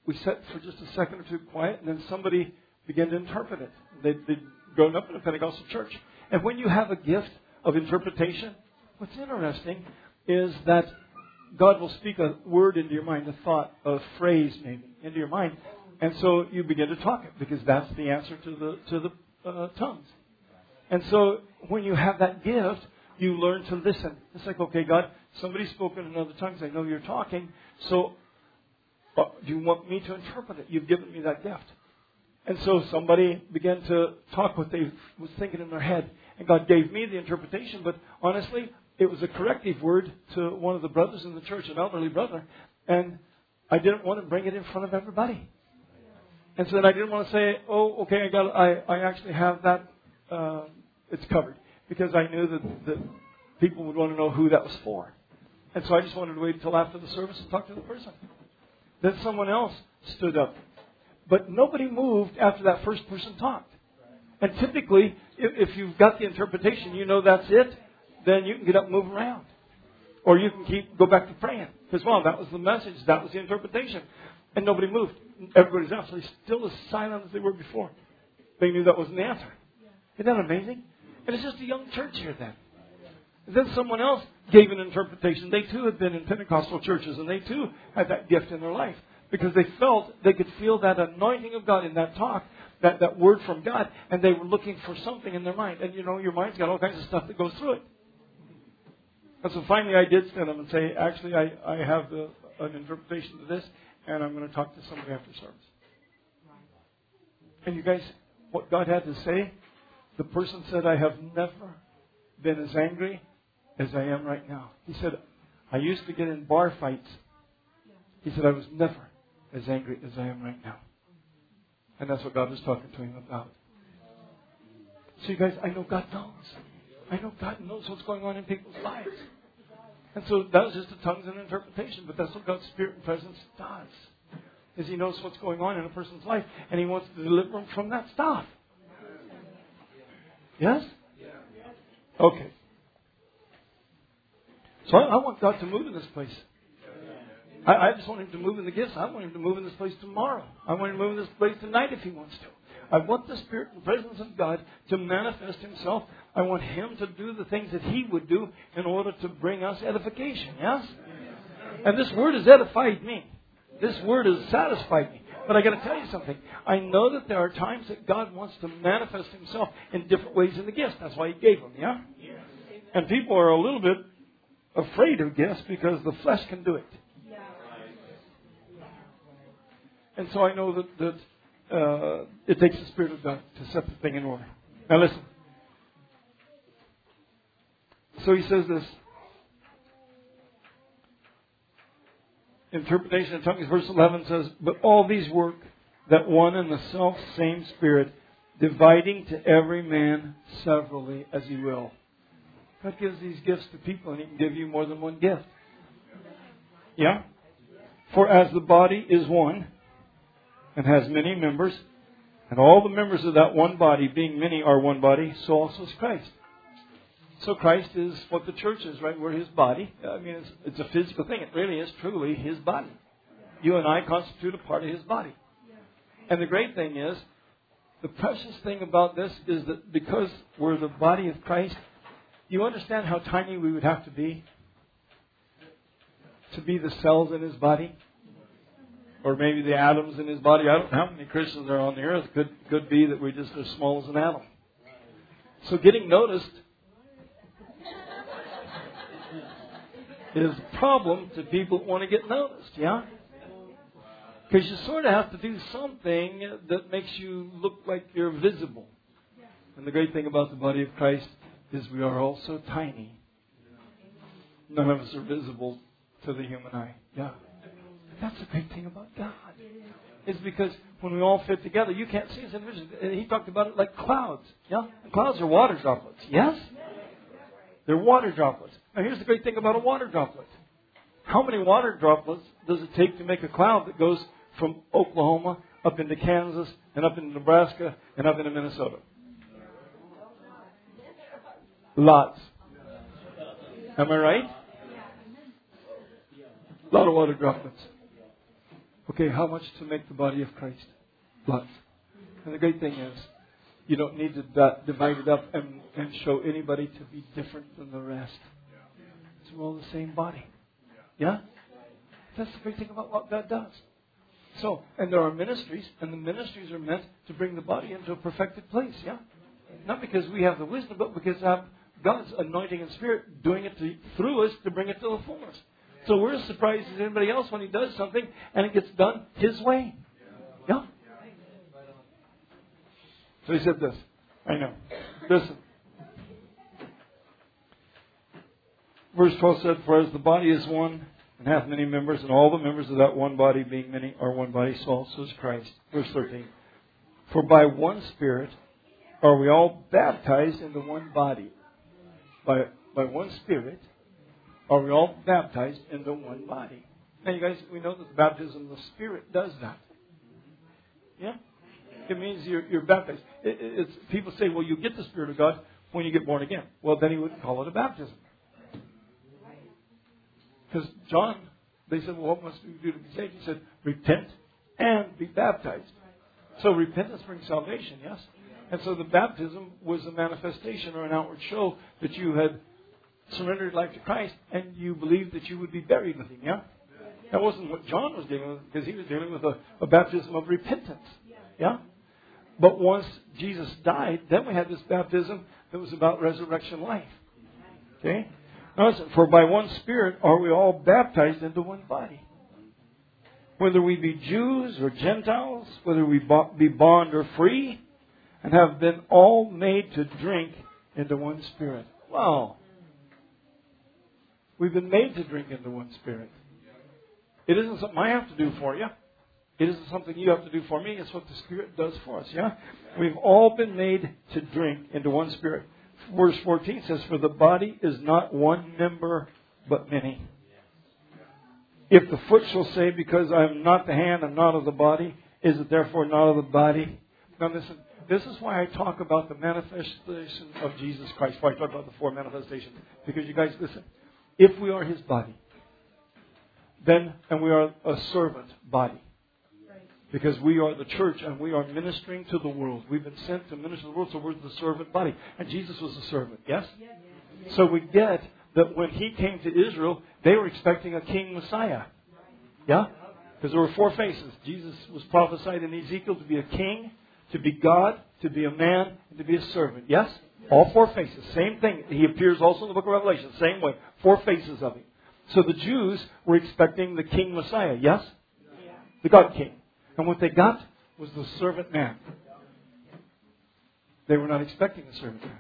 we sat for just a second or two quiet, and then somebody began to interpret it. They'd, they'd grown up in a Pentecostal church. And when you have a gift of interpretation, what's interesting is that God will speak a word into your mind, a thought, a phrase maybe, into your mind. And so you begin to talk it, because that's the answer to the to the uh, tongues. And so when you have that gift, you learn to listen. It's like, okay, God, somebody spoke in another tongues. I know you're talking. So uh, do you want me to interpret it? You've given me that gift. And so somebody began to talk what they was thinking in their head. And God gave me the interpretation. But honestly, it was a corrective word to one of the brothers in the church, an elderly brother. And I didn't want to bring it in front of everybody. And so then I didn't want to say, oh, okay, I got, I, I actually have that. Uh, it's covered. Because I knew that, that people would want to know who that was for. And so I just wanted to wait until after the service and talk to the person. Then someone else stood up. But nobody moved after that first person talked. And typically, if, if you've got the interpretation, you know that's it, then you can get up and move around. Or you can keep go back to praying. Because, well, that was the message. That was the interpretation. And nobody moved. Everybody's absolutely still as silent as they were before. They knew that wasn't the answer. Isn't that amazing? And it's just a young church here then. And then someone else gave an interpretation. They too had been in Pentecostal churches, and they too had that gift in their life. Because they felt, they could feel that anointing of God in that talk, that, that word from God, and they were looking for something in their mind. And you know, your mind's got all kinds of stuff that goes through it. And so finally I did stand up and say, actually, I, I have the, an interpretation to this, and I'm going to talk to somebody after service. And you guys, what God had to say, the person said, I have never been as angry as I am right now. He said, I used to get in bar fights. He said, I was never as angry as I am right now. And that's what God was talking to him about. So you guys, I know God knows. I know God knows what's going on in people's lives. And so that was just the tongues and interpretation. But that's what God's Spirit and presence does. Is He knows what's going on in a person's life. And He wants to deliver them from that stuff. Yes? Okay. So I, I want God to move in this place. I, I just want Him to move in the gifts. I want Him to move in this place tomorrow. I want Him to move in this place tonight if He wants to. I want the Spirit and presence of God to manifest Himself. I want Him to do the things that He would do in order to bring us edification. Yes? And this word has edified me. This word has satisfied me. But I got to tell you something. I know that there are times that God wants to manifest Himself in different ways in the gifts. That's why He gave them. Yeah? And people are a little bit afraid of gifts because the flesh can do it. And so I know that, that uh, it takes the Spirit of God to set the thing in order. Now listen. So he says this. Interpretation of tongues, verse eleven says, but all these work that one and the self same Spirit, dividing to every man severally as He will. God gives these gifts to people, and He can give you more than one gift. Yeah? For as the body is one, and has many members, and all the members of that one body, being many, are one body, so also is Christ. So Christ is what the church is, right? We're His body. I mean, it's, it's a physical thing. It really is truly His body. You and I constitute a part of His body. And the great thing is, the precious thing about this is that because we're the body of Christ, you understand how tiny we would have to be to be the cells in His body? Or maybe the atoms in His body. I don't know how many Christians are on the earth. Could could be that we're just as small as an atom. So getting noticed is a problem to people who want to get noticed, yeah? Because you sort of have to do something that makes you look like you're visible. And the great thing about the body of Christ is we are all so tiny. None of us are visible to the human eye. Yeah. That's the great thing about God. It's because when we all fit together, you can't see us individually. He talked about it like clouds. Yeah? And clouds are water droplets. Yes? They're water droplets. Now here's the great thing about a water droplet. How many water droplets does it take to make a cloud that goes from Oklahoma up into Kansas and up into Nebraska and up into Minnesota? Lots. Am I right? A lot of water droplets. Okay, how much to make the body of Christ? Lots. And the great thing is, you don't need to d- divide it up and, and show anybody to be different than the rest. It's all the same body. Yeah? That's the great thing about what God does. So, and there are ministries, and the ministries are meant to bring the body into a perfected place. Yeah? Not because we have the wisdom, but because of God's anointing and Spirit doing it to, through us to bring it to the fullness. So we're as surprised as anybody else when He does something and it gets done His way. Yeah? So He said this. I know. Listen. Verse twelve said, "For as the body is one and hath many members, and all the members of that one body being many are one body, so also is Christ." Verse thirteen. "For by one Spirit are we all baptized into one body." By, by one Spirit are we all baptized into one body. Now you guys, we know that the baptism of the Spirit does that. Yeah? It means you're, you're baptized. It, it's, people say, well, you get the Spirit of God when you get born again. Well, then He wouldn't call it a baptism. Because John, they said, well, what must we do to be saved? He said, repent and be baptized. So repentance brings salvation, yes? And so the baptism was a manifestation or an outward show that you had surrendered life to Christ and you believed that you would be buried with Him, yeah? That wasn't what John was dealing with, because he was dealing with a, a baptism of repentance, yeah? But once Jesus died, then we had this baptism that was about resurrection life. Okay? Now listen, for by one Spirit are we all baptized into one body. Whether we be Jews or Gentiles, whether we be bond or free, and have been all made to drink into one Spirit. Wow. We've been made to drink into one Spirit. It isn't something I have to do for you. It isn't something you have to do for me. It's what the Spirit does for us, yeah? We've all been made to drink into one Spirit. Verse fourteen says, "For the body is not one member, but many. If the foot shall say, because I am not the hand, I'm not of the body, is it therefore not of the body?" Now listen, this is why I talk about the manifestation of Jesus Christ. Why I talk about the four manifestations. Because you guys, listen, if we are His body, then, and we are a servant body. Because we are the church and we are ministering to the world. We've been sent to minister to the world, so we're the servant body. And Jesus was a servant, yes? So we get that when He came to Israel, they were expecting a king Messiah. Yeah? Because there were four faces. Jesus was prophesied in Ezekiel to be a king, to be God, to be a man, and to be a servant. Yes? All four faces. Same thing. He appears also in the book of Revelation. Same way. Four faces of Him. So the Jews were expecting the king Messiah. Yes? The God king. And what they got was the servant man. They were not expecting the servant man.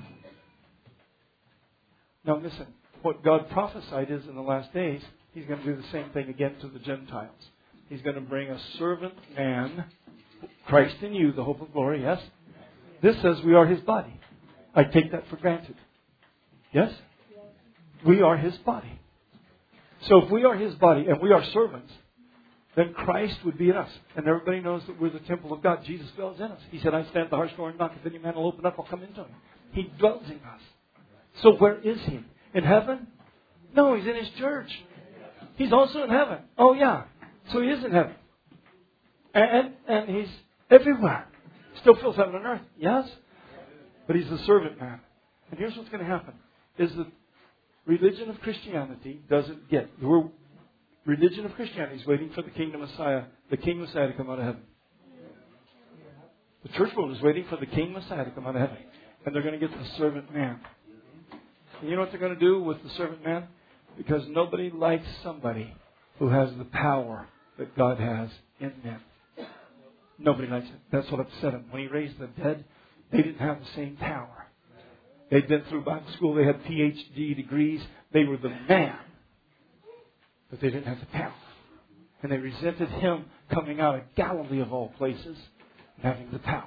Now listen, what God prophesied is in the last days, He's going to do the same thing again to the Gentiles. He's going to bring a servant man, Christ in you, the hope of glory, yes? This says we are His body. I take that for granted. Yes? We are His body. So if we are His body and we are servants, then Christ would be in us. And everybody knows that we're the temple of God. Jesus dwells in us. He said, "I stand at the heart's door and knock. If any man will open up, I'll come into him." He dwells in us. So where is He? In heaven? No, He's in His church. He's also in heaven. Oh yeah. So He is in heaven. And, and He's everywhere. Still fills heaven and earth. Yes? But He's the servant man. And here's what's going to happen. Is that religion of Christianity doesn't get... We're, religion of Christianity is waiting for the kingdom Messiah, the King Messiah to come out of heaven. The church world is waiting for the King Messiah to come out of heaven. And they're going to get the servant man. And you know what they're going to do with the servant man? Because nobody likes somebody who has the power that God has in them. Nobody likes it. That's what upset Him. When He raised the dead, they didn't have the same power. They'd been through Bible school. They had P H D degrees. They were the man. But they didn't have the power. And they resented Him coming out of Galilee of all places and having the power.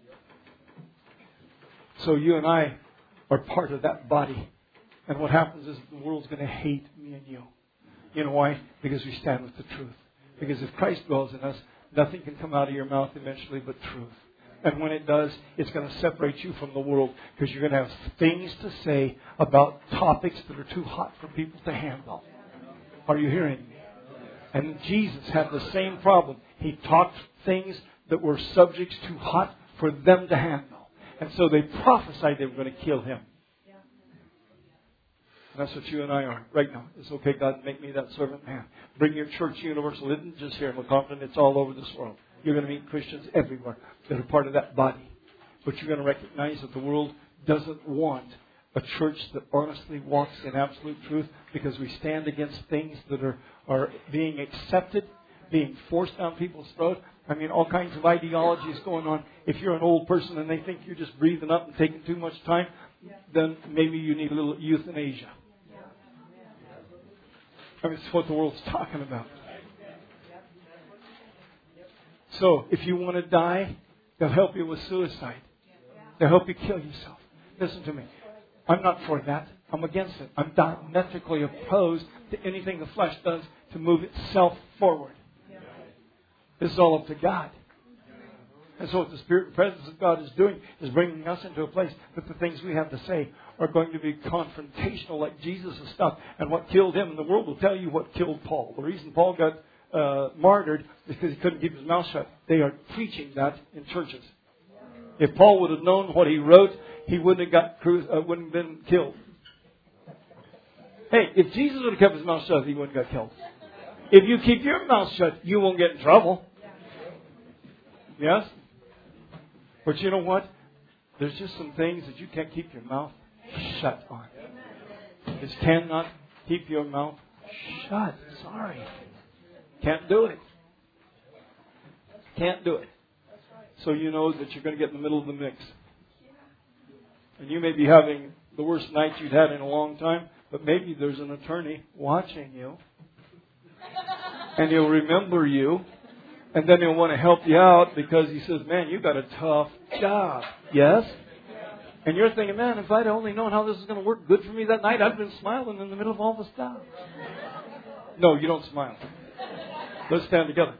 So you and I are part of that body. And what happens is the world's going to hate me and you. You know why? Because we stand with the truth. Because if Christ dwells in us, nothing can come out of your mouth eventually but truth. And when it does, it's going to separate you from the world. Because you're going to have things to say about topics that are too hot for people to handle. Are you hearing me? And Jesus had the same problem. He taught things that were subjects too hot for them to handle. And so they prophesied they were going to kill him. And that's what you and I are right now. It's okay, God, make me that servant man. Bring your church universal. It isn't just here in Lecompton. It's all over this world. You're going to meet Christians everywhere that are part of that body. But you're going to recognize that the world doesn't want a church that honestly walks in absolute truth, because we stand against things that are, are being accepted, being forced down people's throats. I mean, all kinds of ideologies going on. If you're an old person and they think you're just breathing up and taking too much time, then maybe you need a little euthanasia. I mean, it's what the world's talking about. So, if you want to die, they'll help you with suicide. They'll help you kill yourself. Listen to me. I'm not for that. I'm against it. I'm diametrically opposed to anything the flesh does to move itself forward. This is all up to God. And so what the Spirit and presence of God is doing is bringing us into a place that the things we have to say are going to be confrontational, like Jesus' stuff. And what killed him, and the world will tell you what killed Paul. The reason Paul got uh, martyred is because he couldn't keep his mouth shut. They are preaching that in churches. If Paul would have known what he wrote, he wouldn't have got cru- uh, wouldn't have been killed. Hey, if Jesus would have kept his mouth shut, he wouldn't have got killed. If you keep your mouth shut, you won't get in trouble. Yes? But you know what? There's just some things that you can't keep your mouth shut on. Just cannot keep your mouth shut. Sorry. Can't do it. Can't do it. So you know that you're going to get in the middle of the mix. And you may be having the worst night you've had in a long time, but maybe there's an attorney watching you. And he'll remember you. And then he'll want to help you out because he says, man, you got a tough job. Yes? And you're thinking, man, if I'd only known how this is going to work good for me that night, I'd been smiling in the middle of all the stuff. No, you don't smile. Let's stand together.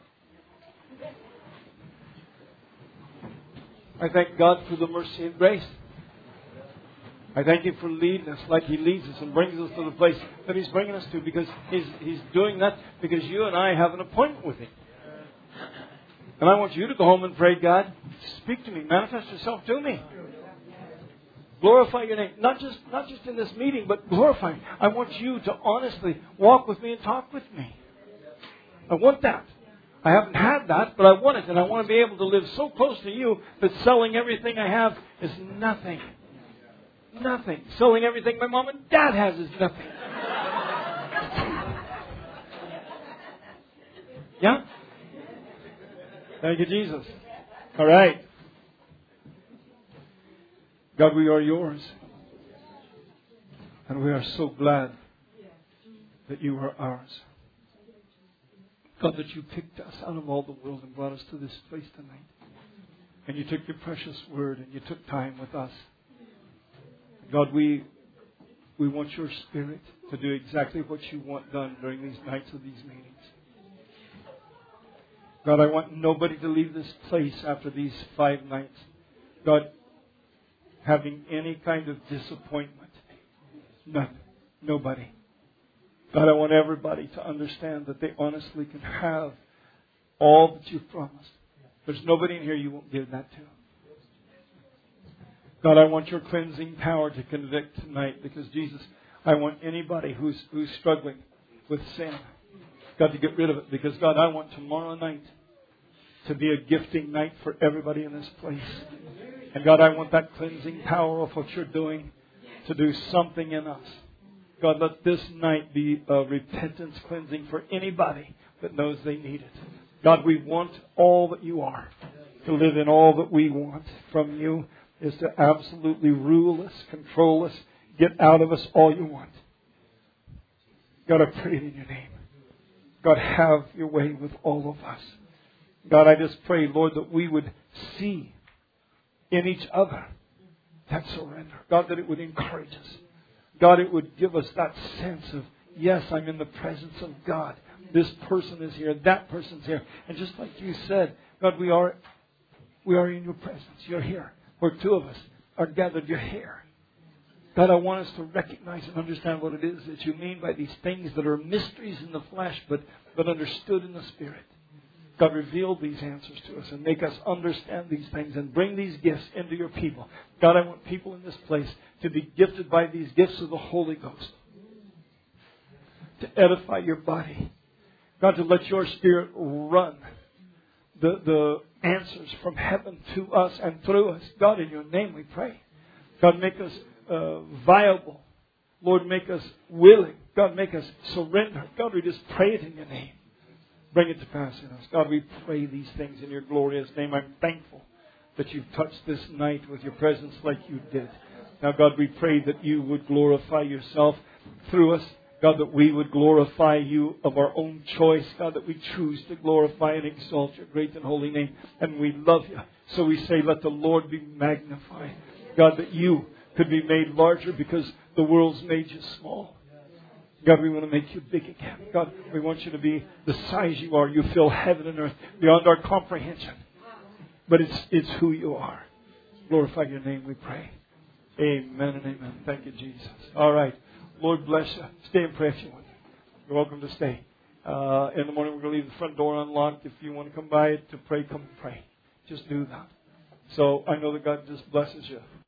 I thank God for the mercy and grace. I thank Him for leading us like He leads us and brings us to the place that He's bringing us to, because He's, he's doing that because you and I have an appointment with Him. And I want you to go home and pray, God, speak to me, manifest yourself to me. Glorify your name. Not just, not just in this meeting, but glorify me. I want you to honestly walk with me and talk with me. I want that. I haven't had that, but I want it. And I want to be able to live so close to you that selling everything I have is nothing. Nothing. Selling everything my mom and dad has is nothing. Yeah? Thank you, Jesus. All right. God, we are yours. And we are so glad that you are ours. God, that you picked us out of all the world and brought us to this place tonight. And you took your precious word and you took time with us. God, we we want your Spirit to do exactly what you want done during these nights of these meetings. God, I want nobody to leave this place after these five nights, God, having any kind of disappointment. None. Nobody. God, I want everybody to understand that they honestly can have all that you've promised. There's nobody in here you won't give that to. God, I want your cleansing power to convict tonight, because, Jesus, I want anybody who's who's struggling with sin, God, to get rid of it. Because, God, I want tomorrow night to be a gifting night for everybody in this place. And, God, I want that cleansing power of what you're doing to do something in us. God, let this night be a repentance cleansing for anybody that knows they need it. God, we want all that you are. To live in all that we want from you is to absolutely rule us, control us, get out of us all you want. God, I pray it in your name. God, have your way with all of us. God, I just pray, Lord, that we would see in each other that surrender. God, that it would encourage us. God, it would give us that sense of, yes, I'm in the presence of God. This person is here. That person's here. And just like you said, God, we are, we are in your presence. You're here. Where two of us are gathered, you're here. God, I want us to recognize and understand what it is that you mean by these things that are mysteries in the flesh, but, but understood in the Spirit. God, reveal these answers to us and make us understand these things and bring these gifts into your people. God, I want people in this place to be gifted by these gifts of the Holy Ghost, to edify your body. God, to let your Spirit run the, the answers from heaven to us and through us. God, in your name we pray. God, make us uh, viable. Lord, make us willing. God, make us surrender. God, we just pray it in your name. Bring it to pass in us. God, we pray these things in your glorious name. I'm thankful that you've touched this night with your presence like you did. Now, God, we pray that you would glorify yourself through us. God, that we would glorify you of our own choice. God, that we choose to glorify and exalt your great and holy name. And we love you. So we say, let the Lord be magnified. God, that you could be made larger because the world's made you small. God, we want to make you big again. God, we want you to be the size you are. You fill heaven and earth beyond our comprehension. But it's it's who you are. Glorify your name, we pray. Amen and amen. Thank you, Jesus. All right. Lord bless you. Stay in prayer if you want. You're welcome to stay. Uh, in the morning, we're going to leave the front door unlocked. If you want to come by to pray, come pray. Just do that. So I know that God just blesses you.